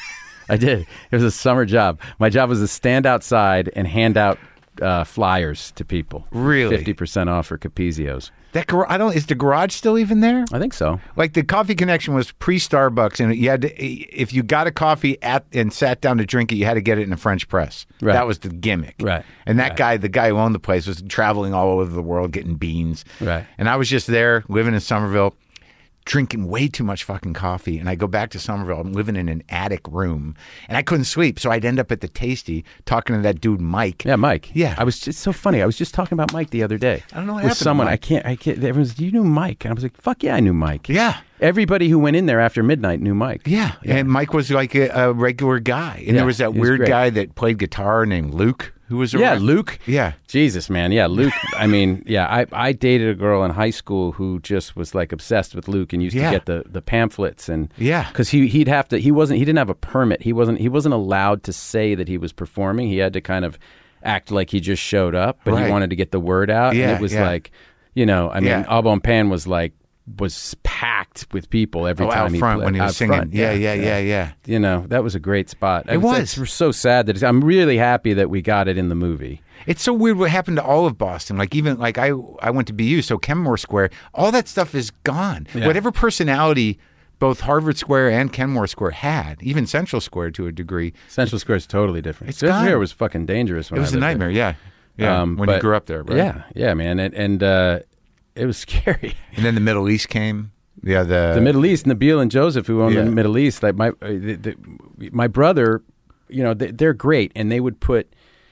I did. It was a summer job. My job was to stand outside and hand out uh, flyers to people.
Really?
fifty percent off for Capizios.
That gar- I don't. Is the garage still even there?
I think so.
Like the Coffee Connection was pre Starbucks, and you had to, if you got a coffee at and sat down to drink it, you had to get it in a French press.
Right.
That was the gimmick.
Right.
And that
Right.
guy, the guy who owned the place, was traveling all over the world getting beans.
Right.
And I was just there living in Somerville, drinking way too much fucking coffee. And I go back to Somerville. I'm living in an attic room, and I couldn't sleep, so I'd end up at the Tasty talking to that dude Mike.
Yeah, Mike.
Yeah.
I was just so funny. I was just talking about Mike the other day.
I don't know what
with
happened to
someone.
Mike.
I can't. I can't. Everyone's. You knew Mike, and I was like, "Fuck yeah, I knew Mike."
Yeah.
Everybody who went in there after midnight knew Mike.
Yeah. And Mike was like a, a regular guy. And
Yeah,
there was that
he was
weird
great.
guy that played guitar named Luke, who was
Yeah,
around.
Luke.
Yeah.
Jesus, man. Yeah, Luke. I mean, yeah, I, I dated a girl in high school who just was like obsessed with Luke and used
Yeah.
to get the, the pamphlets and
Yeah.
because he he'd have to he wasn't he didn't have a permit. He wasn't he wasn't allowed to say that he was performing. He had to kind of act like he just showed up, but
Right.
he wanted to get the word out.
Yeah,
and it was
yeah.
like, you know, I mean,
Yeah.
Au Bon Pain was like was packed with people every
Oh,
time
out
he
front
played,
when he was
out
singing.
front.
Yeah, yeah, yeah, yeah.
You know, that was a great spot.
It was.
It's so sad that it's, I'm really happy that we got it in the movie.
It's so weird what happened to all of Boston. Like even like I I went to B U, so Kenmore Square, all that stuff is gone.
Yeah.
Whatever personality both Harvard Square and Kenmore Square had, even Central Square to a degree,
Central Square is totally different.
It's
Central
gone.
Square was fucking dangerous. When
it was
I
a
lived
nightmare.
there.
Yeah, yeah.
Um,
when you
but-
grew up there, right?
Yeah, yeah, man, and, and uh, it was scary.
And then the Middle East came. Yeah, the
The Middle East, Nabil and Joseph, who owned
Yeah.
the Middle East, like my uh, the, the, my brother, you know, they, they're great, and they would put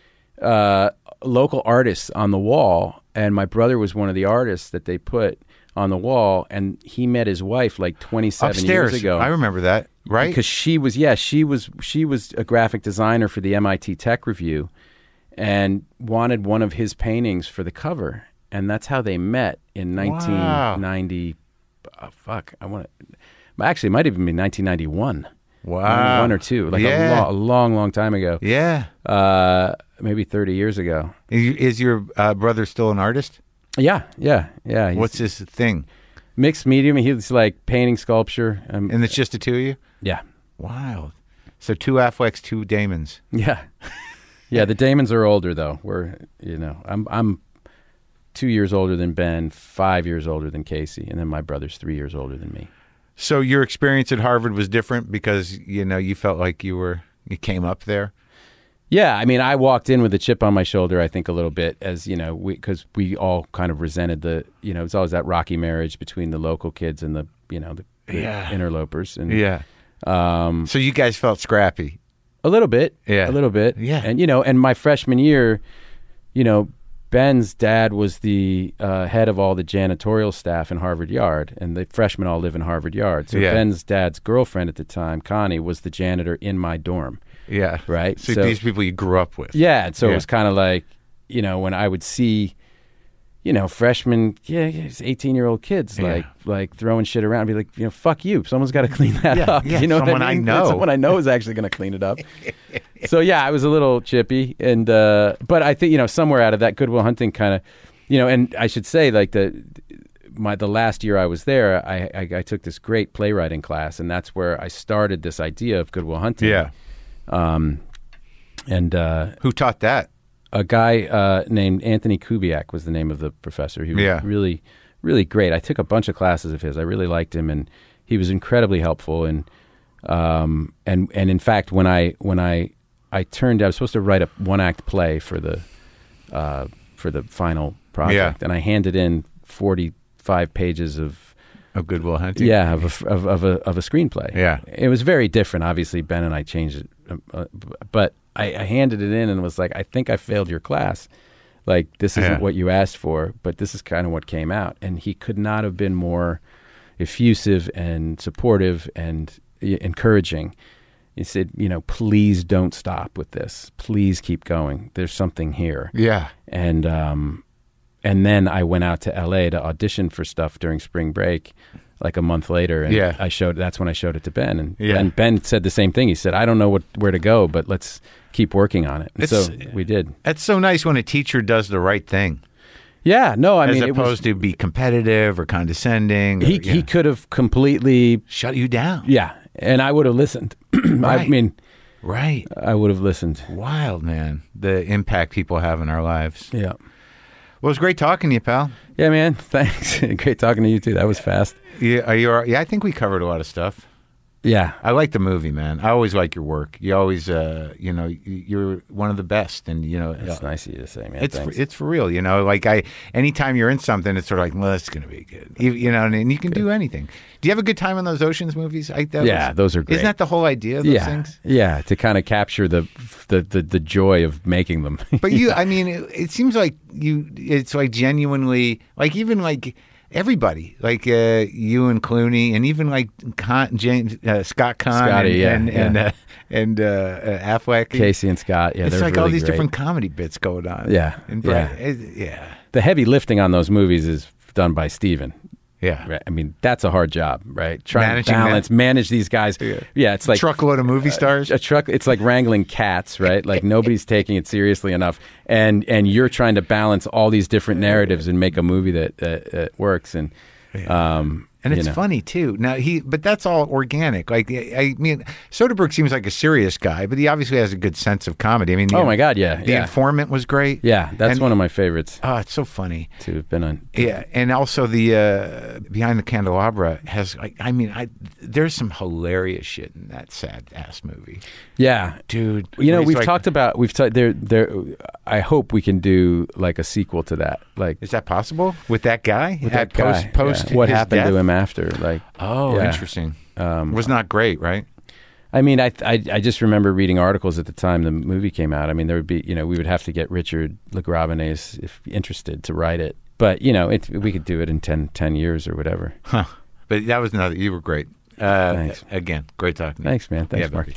uh, local artists on the wall, and my brother was one of the artists that they put on the wall, and he met his wife like twenty-seven
upstairs.
years ago.
I remember that. Right?
Because she was, yeah, she was, she was a graphic designer for the M I T Tech Review, and wanted one of his paintings for the cover, and that's how they met in nineteen ninety. Oh, fuck, I want to. Actually, it might even be nineteen ninety-one.
Wow.
One or two, like
Yeah.
a, lo- a long, long time ago.
Yeah.
Uh, maybe thirty years ago.
Is is your uh, brother still an artist?
Yeah, yeah, yeah. he's
What's his thing?
mixed medium? He's like painting, sculpture. Um,
And it's just the two of you?
yeah,
Wild. So two Afflecks, two Damons.
yeah, yeah. The Damons are older though. We're, you know, I'm I'm two years older than Ben, five years older than Casey, and then my brother's three years older than me.
So your experience at Harvard was different because, you know, you felt like you were, you came up there?
Yeah, I mean, I walked in with a chip on my shoulder, I think, a little bit, as, you know, because we, we all kind of resented the, you know, it's always that rocky marriage between the local kids and the, you know, the, the
Yeah.
interlopers. And,
Yeah.
Um,
So you guys felt scrappy?
a little bit.
Yeah.
A little bit.
Yeah.
And, you know, and my freshman year, you know, Ben's dad was the uh, head of all the janitorial staff in Harvard Yard, and the freshmen all live in Harvard Yard. So
Yeah.
Ben's dad's girlfriend at the time, Connie, was the janitor in my dorm.
Yeah.
Right?
So,
So-
these people you grew up with.
Yeah, and so
Yeah.
it was kind of like, you know, when I would see, you know, freshmen, yeah, eighteen-year-old kids,
Yeah.
like like throwing shit around, be like, you know, fuck you. Someone's got to clean that
Yeah,
up.
yeah,
You know
someone
what
I
I mean?
know.
Someone I know is actually going to clean it up. So, yeah, I was a little chippy. and uh, But I think, you know, somewhere out of that, Good Will Hunting kind of, you know, and I should say, like, the my the last year I was there, I, I, I took this great playwriting class, and that's where I started this idea of Good Will Hunting.
Yeah.
Um, and... Uh,
Who taught that?
a guy uh, named Anthony Kubiak was the name of the professor. He was
Yeah.
really, really great. I took a bunch of classes of his. I really liked him, and he was incredibly helpful. And um, and and in fact, when I when I I turned, I was supposed to write a one act play for the uh, for the final project,
Yeah.
and I handed in forty five pages of.
Of Good Will Hunting?
Yeah, of a, of, of a of a screenplay.
Yeah.
It was very different. Obviously, Ben and I changed it, uh, uh, but I, I handed it in and was like, I think I failed your class. Like, this isn't
Yeah.
what you asked for, but this is kind of what came out. And he could not have been more effusive and supportive and uh, encouraging. He said, you know, please don't stop with this. Please keep going. There's something here.
Yeah.
And um, and then I went out to L A to audition for stuff during spring break, like a month later. And
Yeah.
I showed. That's when I showed it to Ben, and
Yeah.
and Ben said the same thing. He said, I don't know what where to go, but let's keep working on it. And
It's-
so we did.
That's so nice when a teacher does the right thing.
Yeah. No, I
as
mean, it
opposed
was,
to be competitive or condescending. Or,
he
yeah.
he could have completely.
shut you down.
Yeah, and I would have listened. I
Right.
mean,
Right.
I would have listened.
Wild, man. The impact people have in our lives.
Yeah.
Well, it was great talking to you, pal.
Yeah, man. Thanks. Great talking to you too. That was fast.
Yeah, are you, all right? Yeah, I think we covered a lot of stuff.
Yeah.
I like the movie, man. I always like your work. You always, uh, you know, you- you're one of the best, and you know,
That's
uh,
nice of you to say, man.
it's for,
Thanks.
it's for real. You know, like I, anytime you're in something, it's sort of like, well, it's going to be good. You, you know, and, and you can do anything. Do you have a good time in those Oceans movies? I, that
Yeah,
was-
those are great.
Isn't that the whole idea of those
yeah,
things?
yeah, to kind of capture the, the the the joy of making them.
But you, I mean, it, it seems like you, it's like genuinely, like even like everybody, like uh, you and Clooney, and even like Con, James, uh, Scott Conn,
Scotty,
and
yeah,
and
yeah.
and, uh, and uh, uh, Affleck,
Casey and Scott, yeah,
it's
they're
like
really
all these
great.
different comedy bits going on.
Yeah,
and
yeah.
Brad, it- yeah,
The heavy lifting on those movies is done by Steven.
yeah.
Right? I mean, that's a hard job, right? Trying
Managing
to balance,
that.
manage these guys.
Yeah.
Yeah, it's like
Truckload of movie stars.
a truck. It's like wrangling cats, right? Like nobody's taking it seriously enough, and and you're trying to balance all these different narratives and make a movie that that, that works. And um,
And
you
it's
know.
funny too. Now he, but that's all organic. Like I I mean, Soderbergh seems like a serious guy, but he obviously has a good sense of comedy. I mean, the,
Oh my God, yeah,
The
yeah,
Informant was great.
yeah. That's
And-
one of my favorites
Oh, it's so funny.
to have been on.
Yeah, and also the uh, Behind the Candelabra has. Like, I mean, I there's some hilarious shit in that sad ass movie,
Yeah,
dude.
you know,
where he's
we've
like-
talked about we've t- there there. I hope we can do like a sequel to that. Like
Is that possible with that guy?
with
At
that guy,
post, post
yeah. what
his
happened
death?
to him after? Like,
Oh,
Yeah.
interesting.
um,
Was not great, right?
I mean, I, I I just remember reading articles at the time the movie came out. I mean, there would be, you know, we would have to get Richard LaGravenese if interested to write it. But, you know, it, we could do it in ten, ten years or whatever.
Huh. But that was another. You were great. Uh,
Thanks.
Again, great talking to you.
Thanks, man. Thanks,
Yeah,
Mark.
buddy.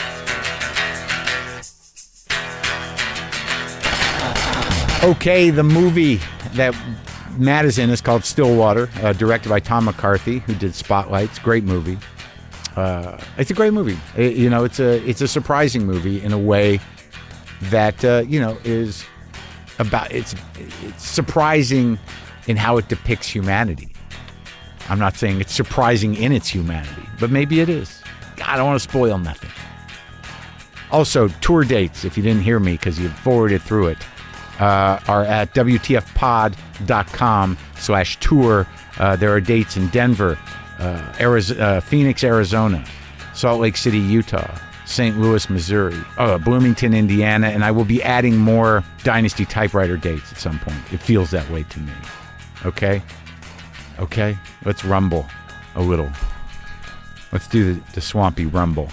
Okay, the movie that Matt is in is called Stillwater, uh, directed by Tom McCarthy, who did Spotlight. It's a great movie. Uh, it's a great movie. It- you know, it's a it's a surprising movie in a way that uh, you know is about it's it's surprising in how it depicts humanity. I'm not saying it's surprising in its humanity, but maybe it is. I don't want to spoil nothing. Also, tour dates, if you didn't hear me because you forwarded through it, uh, are at W T F pod dot com slash tour. Uh, there are dates in Denver, uh, Arizona, uh, Phoenix, Arizona, Salt Lake City, Utah, Saint Louis, Missouri, uh, Bloomington, Indiana, and I will be adding more Dynasty Typewriter dates at some point. It feels that way to me. Okay? Okay? Let's rumble a little. Let's do the, the swampy rumble.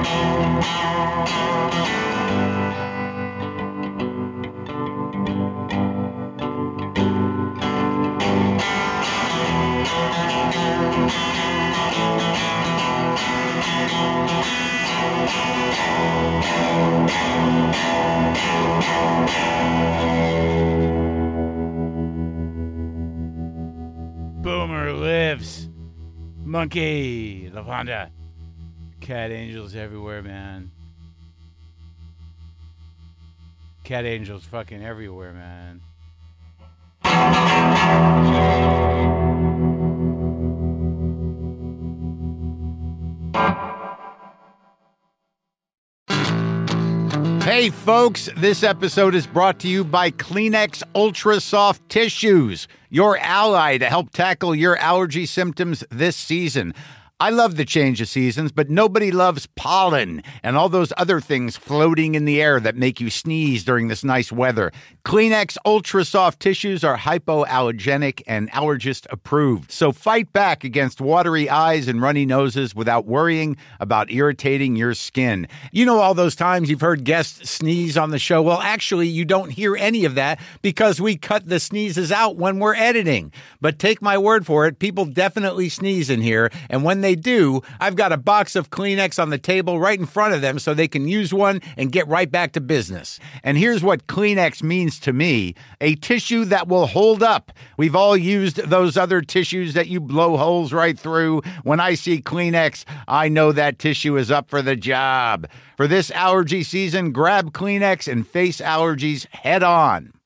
Boomer lives. Monkey, Lavanda. Cat angels everywhere, man. Cat angels fucking everywhere, man. Hey folks, this episode is brought to you by Kleenex Ultra Soft Tissues, your ally to help tackle your allergy symptoms this season. I love the change of seasons, but nobody loves pollen and all those other things floating in the air that make you sneeze during this nice weather. Kleenex Ultra Soft Tissues are hypoallergenic and allergist approved. So fight back against watery eyes and runny noses without worrying about irritating your skin. You know all those times you've heard guests sneeze on the show? Well, actually, you don't hear any of that because we cut the sneezes out when we're editing. But take my word for it, people definitely sneeze in here, and when they They do, I've got a box of Kleenex on the table right in front of them so they can use one and get right back to business. And here's what Kleenex means to me: a tissue that will hold up. We've all used those other tissues that you blow holes right through. When I see Kleenex, I know that tissue is up for the job. For this allergy season, grab Kleenex and face allergies head on.